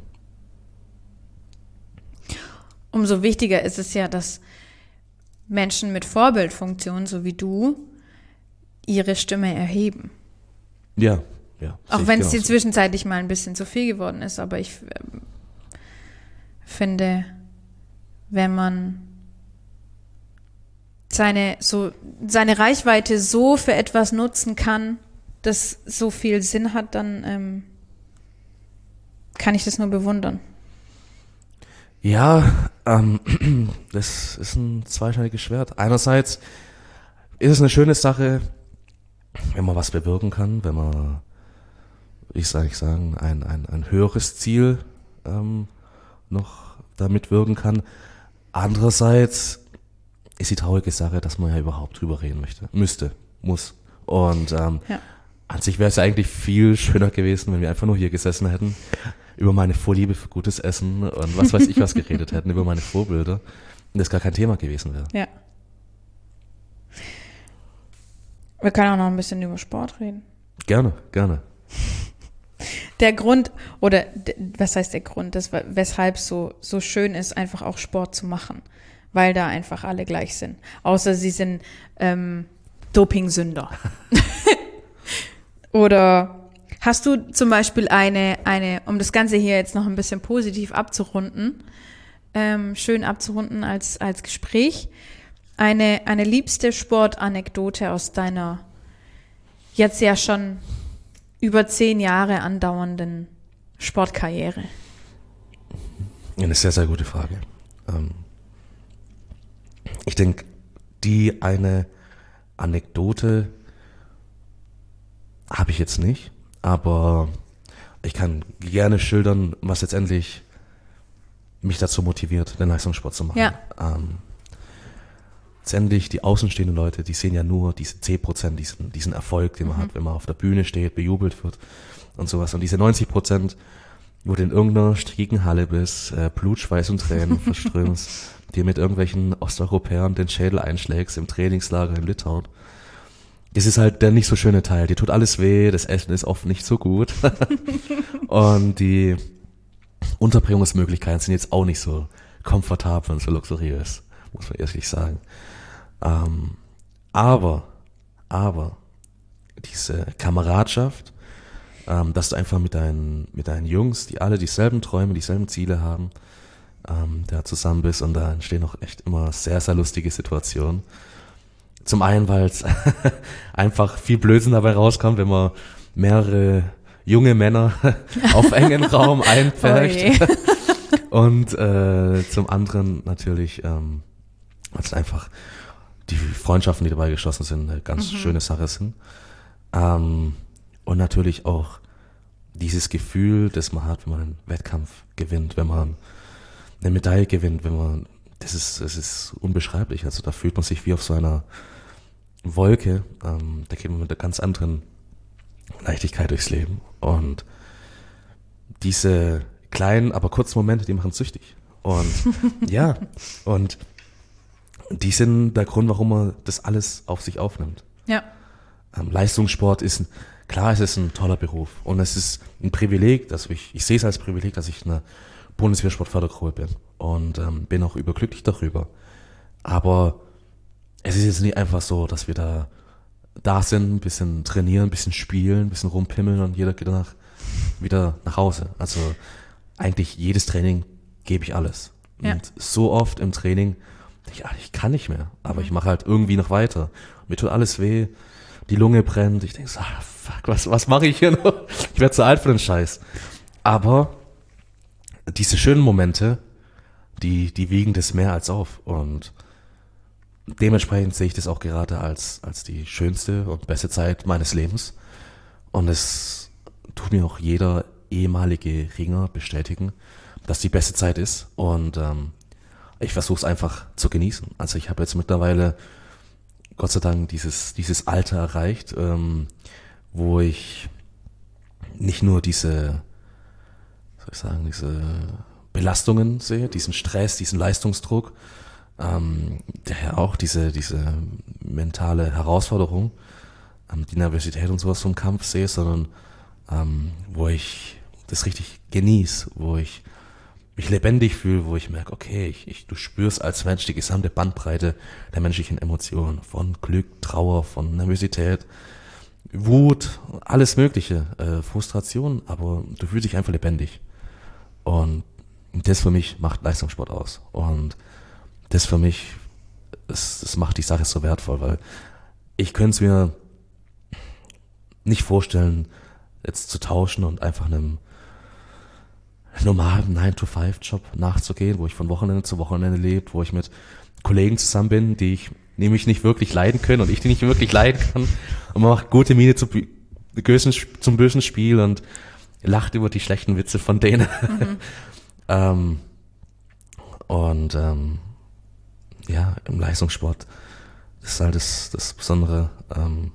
Umso wichtiger ist es ja, dass Menschen mit Vorbildfunktion, so wie du, ihre Stimme erheben. Ja, ja. Auch wenn es dir zwischenzeitlich mal ein bisschen zu viel geworden ist, aber ich äh, finde, wenn man seine, so, seine Reichweite so für etwas nutzen kann, das so viel Sinn hat, dann ähm, kann ich das nur bewundern. Ja, ähm, das ist ein zweischneidiges Schwert. Einerseits ist es eine schöne Sache, wenn man was bewirken kann, wenn man, ich soll nicht sagen, ein, ein, ein höheres Ziel ähm, noch damit wirken kann. Andererseits ist die traurige Sache, dass man ja überhaupt drüber reden möchte, müsste, muss. Und ähm, ja. An sich wäre es eigentlich viel schöner gewesen, wenn wir einfach nur hier gesessen hätten, über meine Vorliebe für gutes Essen und was weiß ich was geredet hätten, über meine Vorbilder und das gar kein Thema gewesen wäre. Ja. Wir können auch noch ein bisschen über Sport reden. Gerne, gerne. Der Grund, oder was heißt der Grund, das, weshalb es so, so schön ist, einfach auch Sport zu machen, weil da einfach alle gleich sind. Außer sie sind ähm, Dopingsünder. Oder hast du zum Beispiel eine, eine, um das Ganze hier jetzt noch ein bisschen positiv abzurunden, ähm, schön abzurunden als, als Gespräch, eine, eine liebste Sportanekdote aus deiner jetzt ja schon über zehn Jahre andauernden Sportkarriere? Eine sehr, sehr gute Frage. Ähm, ich denke, die eine Anekdote habe ich jetzt nicht, aber ich kann gerne schildern, was letztendlich mich dazu motiviert, den Leistungssport zu machen. Ja. Ähm, letztendlich die außenstehenden Leute, die sehen ja nur diese zehn Prozent, diesen, diesen Erfolg, den man mhm. hat, wenn man auf der Bühne steht, bejubelt wird und sowas. Und diese neunzig Prozent, wo du in irgendeiner strickigen Halle bist, äh, Blut, Schweiß und Tränen verströmst, dir mit irgendwelchen Osteuropäern den Schädel einschlägst im Trainingslager in Litauen. Das ist halt der nicht so schöne Teil. Dir tut alles weh, das Essen ist oft nicht so gut. Und die Unterbringungsmöglichkeiten sind jetzt auch nicht so komfortabel und so luxuriös, muss man ehrlich sagen. Ähm, aber, aber, diese Kameradschaft, ähm, dass du einfach mit deinen, mit deinen Jungs, die alle dieselben Träume, dieselben Ziele haben, ähm, da zusammen bist und da entstehen auch echt immer sehr, sehr lustige Situationen. Zum einen, weil es einfach viel Blödsinn dabei rauskommt, wenn man mehrere junge Männer auf engen Raum einpfercht. Oh und äh, zum anderen natürlich, ähm, weil es einfach die Freundschaften, die dabei geschlossen sind, eine ganz mhm. schöne Sache sind. Ähm, und natürlich auch dieses Gefühl, das man hat, wenn man einen Wettkampf gewinnt, wenn man eine Medaille gewinnt, wenn man, das ist, das ist unbeschreiblich. Also da fühlt man sich wie auf so einer Wolke, ähm, da geht man mit einer ganz anderen Leichtigkeit durchs Leben. Und diese kleinen, aber kurzen Momente, die machen süchtig. Und ja, und die sind der Grund, warum man das alles auf sich aufnimmt. Ja. Ähm, Leistungssport ist, klar, es ist ein toller Beruf. Und es ist ein Privileg, dass ich, ich sehe es als Privileg, dass ich in einer Bundeswehr-Sportfördergruppe bin. Und ähm, bin auch überglücklich darüber. Aber es ist jetzt nicht einfach so, dass wir da da sind, ein bisschen trainieren, ein bisschen spielen, ein bisschen rumpimmeln und jeder geht danach wieder nach Hause. Also eigentlich jedes Training gebe ich alles. Ja. Und so oft im Training denke ich, ach, ich kann nicht mehr, aber mhm. ich mache halt irgendwie noch weiter. Mir tut alles weh, die Lunge brennt, ich denke so, ah, fuck, was, was mache ich hier noch? Ich werde zu alt für den Scheiß. Aber diese schönen Momente, die, die wiegen das mehr als auf. Und dementsprechend sehe ich das auch gerade als, als die schönste und beste Zeit meines Lebens. Und es tut mir auch jeder ehemalige Ringer bestätigen, dass die beste Zeit ist und ähm, ich versuche es einfach zu genießen. Also ich habe jetzt mittlerweile Gott sei Dank dieses, dieses Alter erreicht, ähm, wo ich nicht nur diese, soll ich sagen, diese Belastungen sehe, diesen Stress, diesen Leistungsdruck, ähm, daher auch diese, diese mentale Herausforderung, ähm, die Nervosität und sowas vom Kampf sehe, sondern ähm, wo ich das richtig genieße, wo ich mich lebendig fühle, wo ich merke, okay, ich, ich, du spürst als Mensch die gesamte Bandbreite der menschlichen Emotionen, von Glück, Trauer, von Nervosität, Wut, alles Mögliche, äh, Frustration, aber du fühlst dich einfach lebendig. Und das für mich macht Leistungssport aus. Und das für mich, das, das macht die Sache so wertvoll, weil ich könnte es mir nicht vorstellen, jetzt zu tauschen und einfach einem normalen nine to five Job nachzugehen, wo ich von Wochenende zu Wochenende lebe, wo ich mit Kollegen zusammen bin, die ich nämlich nicht wirklich leiden können und ich die nicht wirklich leiden kann. Und man macht gute Miene zum bösen, zum bösen Spiel und lacht über die schlechten Witze von denen. Mhm. ähm, und ähm, ja, im Leistungssport ist halt das, das Besondere. Ähm,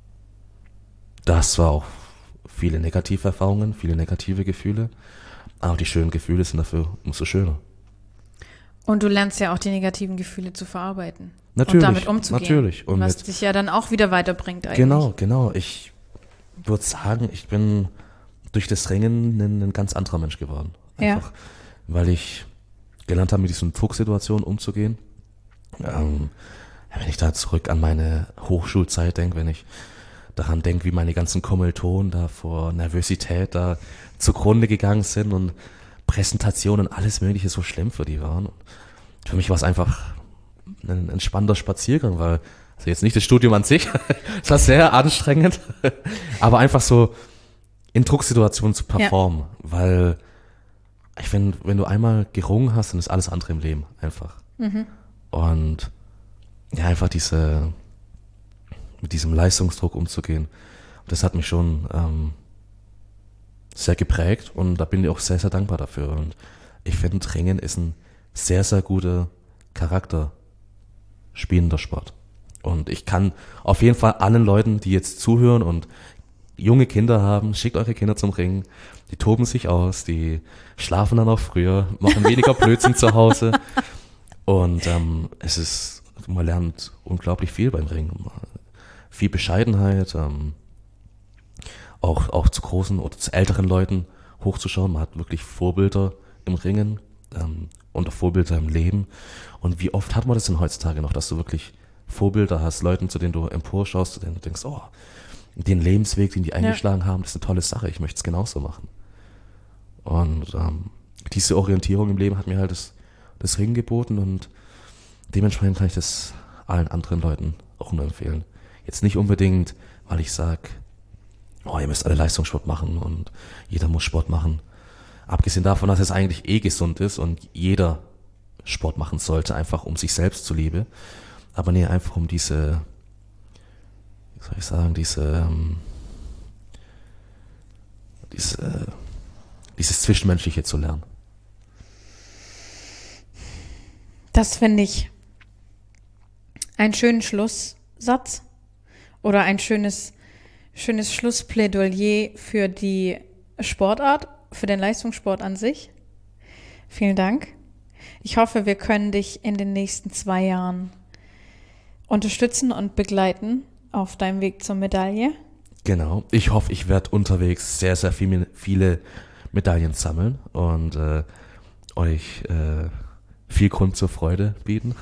das war auch viele negative Erfahrungen, viele negative Gefühle. Aber die schönen Gefühle sind dafür umso schöner. Und du lernst ja auch die negativen Gefühle zu verarbeiten. Natürlich, und damit umzugehen. Natürlich. Und was mit, dich ja dann auch wieder weiterbringt eigentlich. Genau, genau. Ich würde sagen, ich bin durch das Ringen ein, ein ganz anderer Mensch geworden. Einfach, ja. Weil ich gelernt habe, mit diesen Drucksituationen umzugehen. Ähm, wenn ich da zurück an meine Hochschulzeit denke, wenn ich daran denke, wie meine ganzen Kommilitonen da vor Nervosität da zugrunde gegangen sind und Präsentationen, alles Mögliche so schlimm für die waren. Und für mich war es einfach ein entspannter Spaziergang, weil, also jetzt nicht das Studium an sich, es war sehr anstrengend, aber einfach so in Drucksituationen zu performen, ja. Weil ich finde, wenn du einmal gerungen hast, dann ist alles andere im Leben einfach. Mhm. Und ja, einfach diese, mit diesem Leistungsdruck umzugehen, das hat mich schon ähm, sehr geprägt und da bin ich auch sehr, sehr dankbar dafür. Und ich finde, Ringen ist ein sehr, sehr guter Charakter spielender Sport. Und ich kann auf jeden Fall allen Leuten, die jetzt zuhören und junge Kinder haben, schickt eure Kinder zum Ringen. Die toben sich aus, die schlafen dann auch früher, machen weniger Blödsinn zu Hause. Und ähm, es ist, man lernt unglaublich viel beim Ringen. Viel Bescheidenheit, ähm, auch, auch zu großen oder zu älteren Leuten hochzuschauen. Man hat wirklich Vorbilder im Ringen ähm, und auch Vorbilder im Leben. Und wie oft hat man das denn heutzutage noch, dass du wirklich Vorbilder hast, Leuten, zu denen du emporschaust, zu denen du denkst, oh, den Lebensweg, den die eingeschlagen ja. haben, das ist eine tolle Sache, ich möchte es genauso machen. Und ähm, diese Orientierung im Leben hat mir halt das, das Ringen geboten und dementsprechend kann ich das allen anderen Leuten auch nur empfehlen. Jetzt nicht unbedingt, weil ich sage, oh, ihr müsst alle Leistungssport machen und jeder muss Sport machen. Abgesehen davon, dass es eigentlich eh gesund ist und jeder Sport machen sollte, einfach um sich selbst zuliebe. Aber nee, einfach um diese, wie soll ich sagen, diese, ähm, diese, dieses Zwischenmenschliche zu lernen. Das finde ich einen schönen Schlusssatz oder ein schönes, schönes Schlussplädoyer für die Sportart, für den Leistungssport an sich. Vielen Dank. Ich hoffe, wir können dich in den nächsten zwei Jahren unterstützen und begleiten auf deinem Weg zur Medaille. Genau. Ich hoffe, ich werde unterwegs sehr, sehr viel, viele Medaillen sammeln und äh, euch äh, viel Grund zur Freude bieten.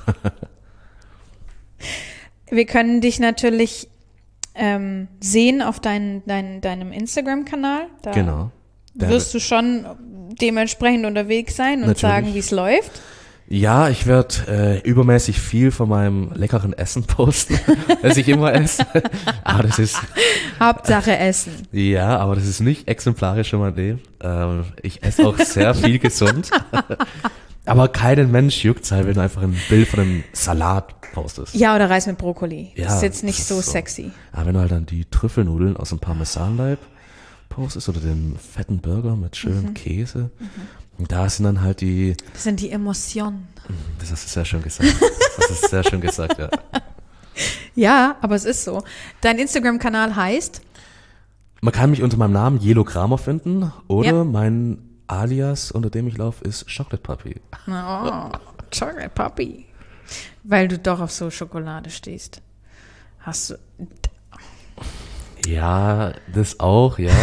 Wir können dich natürlich ähm, sehen auf dein, dein, deinem Instagram-Kanal. Da genau. Der wirst du schon dementsprechend unterwegs sein und natürlich sagen, wie es läuft. Ja, ich werde äh, übermäßig viel von meinem leckeren Essen posten, das ich immer esse. Aber das ist Hauptsache Essen. Ja, aber das ist nicht exemplarisch in meinem Leben. Ähm, ich esse auch sehr viel gesund. Aber keinen Mensch juckt's halt, wenn du einfach ein Bild von einem Salat postest. Ja, oder Reis mit Brokkoli. Ja, das ist jetzt nicht so, so sexy. Aber wenn du halt dann die Trüffelnudeln aus dem Parmesanleib postest oder den fetten Burger mit schönem Mhm. Käse. Mhm. Und da sind dann halt die, Das sind die Emotionen. das hast du sehr schön gesagt. Das hast du sehr schön gesagt, ja. Ja, aber es ist so. Dein Instagram-Kanal heißt? Man kann mich unter meinem Namen Jelo Kramer finden oder Ja. mein Alias, unter dem ich laufe, ist Chocolate Puppy. Oh, Chocolate Puppy. Weil du doch auf so Schokolade stehst. Hast du... Ja, das auch, ja.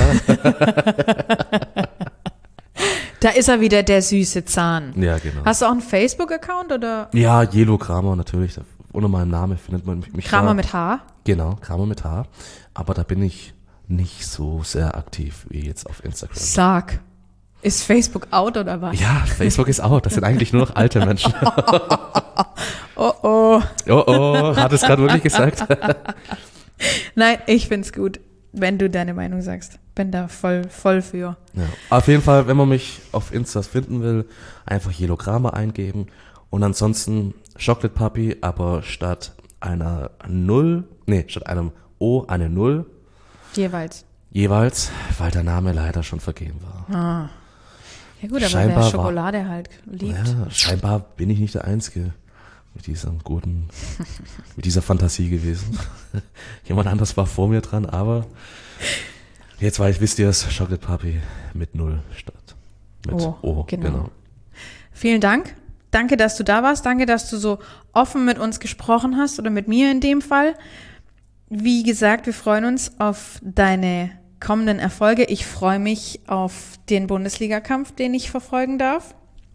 Da ist er wieder, der süße Zahn. Ja, genau. Hast du auch einen Facebook-Account oder Ja, Jelo Kramer natürlich. Unter meinem Namen findet man mich. Kramer da. mit H? Genau, Kramer mit H. Aber da bin ich nicht so sehr aktiv wie jetzt auf Instagram. Sag. Ist Facebook out oder was? Ja, Facebook ist out. Das sind eigentlich nur noch alte Menschen. Oh oh. Oh oh, hat es gerade wirklich gesagt? Nein, ich find's gut, wenn du deine Meinung sagst. Bin da voll, voll für. Ja. Auf jeden Fall, wenn man mich auf Insta finden will, einfach Jelo Kramer eingeben. Und ansonsten Chocolate Puppy, aber statt einer Null, nee, statt einem O eine Null. Jeweils. Jeweils, weil der Name leider schon vergeben war. Ah. Ja gut, aber Scheinbar wer war- Schokolade halt liebt. Ja, scheinbar bin ich nicht der Einzige mit diesem guten, mit dieser Fantasie gewesen. Jemand anders war vor mir dran, aber jetzt weiß, wisst ihr es, Chocolate Puppy mit Null statt mit O, O. genau. Genau. Vielen Dank. Danke, dass du da warst. Danke, dass du so offen mit uns gesprochen hast oder mit mir in dem Fall. Wie gesagt, wir freuen uns auf deine kommenden Erfolge. Ich freue mich auf den Bundesligakampf, den ich verfolgen darf.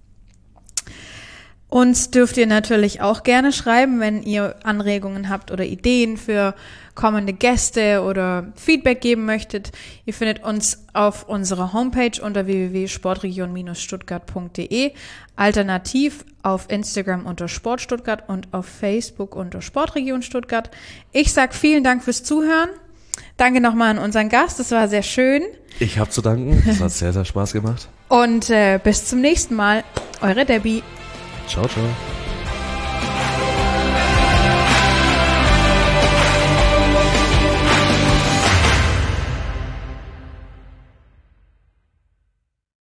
Uns dürft ihr natürlich auch gerne schreiben, wenn ihr Anregungen habt oder Ideen für kommende Gäste oder Feedback geben möchtet. Ihr findet uns auf unserer Homepage unter w w w punkt sportregion Bindestrich stuttgart punkt d e, alternativ auf Instagram unter Sportstuttgart und auf Facebook unter Sportregion Stuttgart. Ich sag vielen Dank fürs Zuhören. Danke nochmal an unseren Gast, das war sehr schön. Ich habe zu danken, es hat sehr, sehr Spaß gemacht. Und äh, bis zum nächsten Mal. Eure Debbie. Ciao, ciao.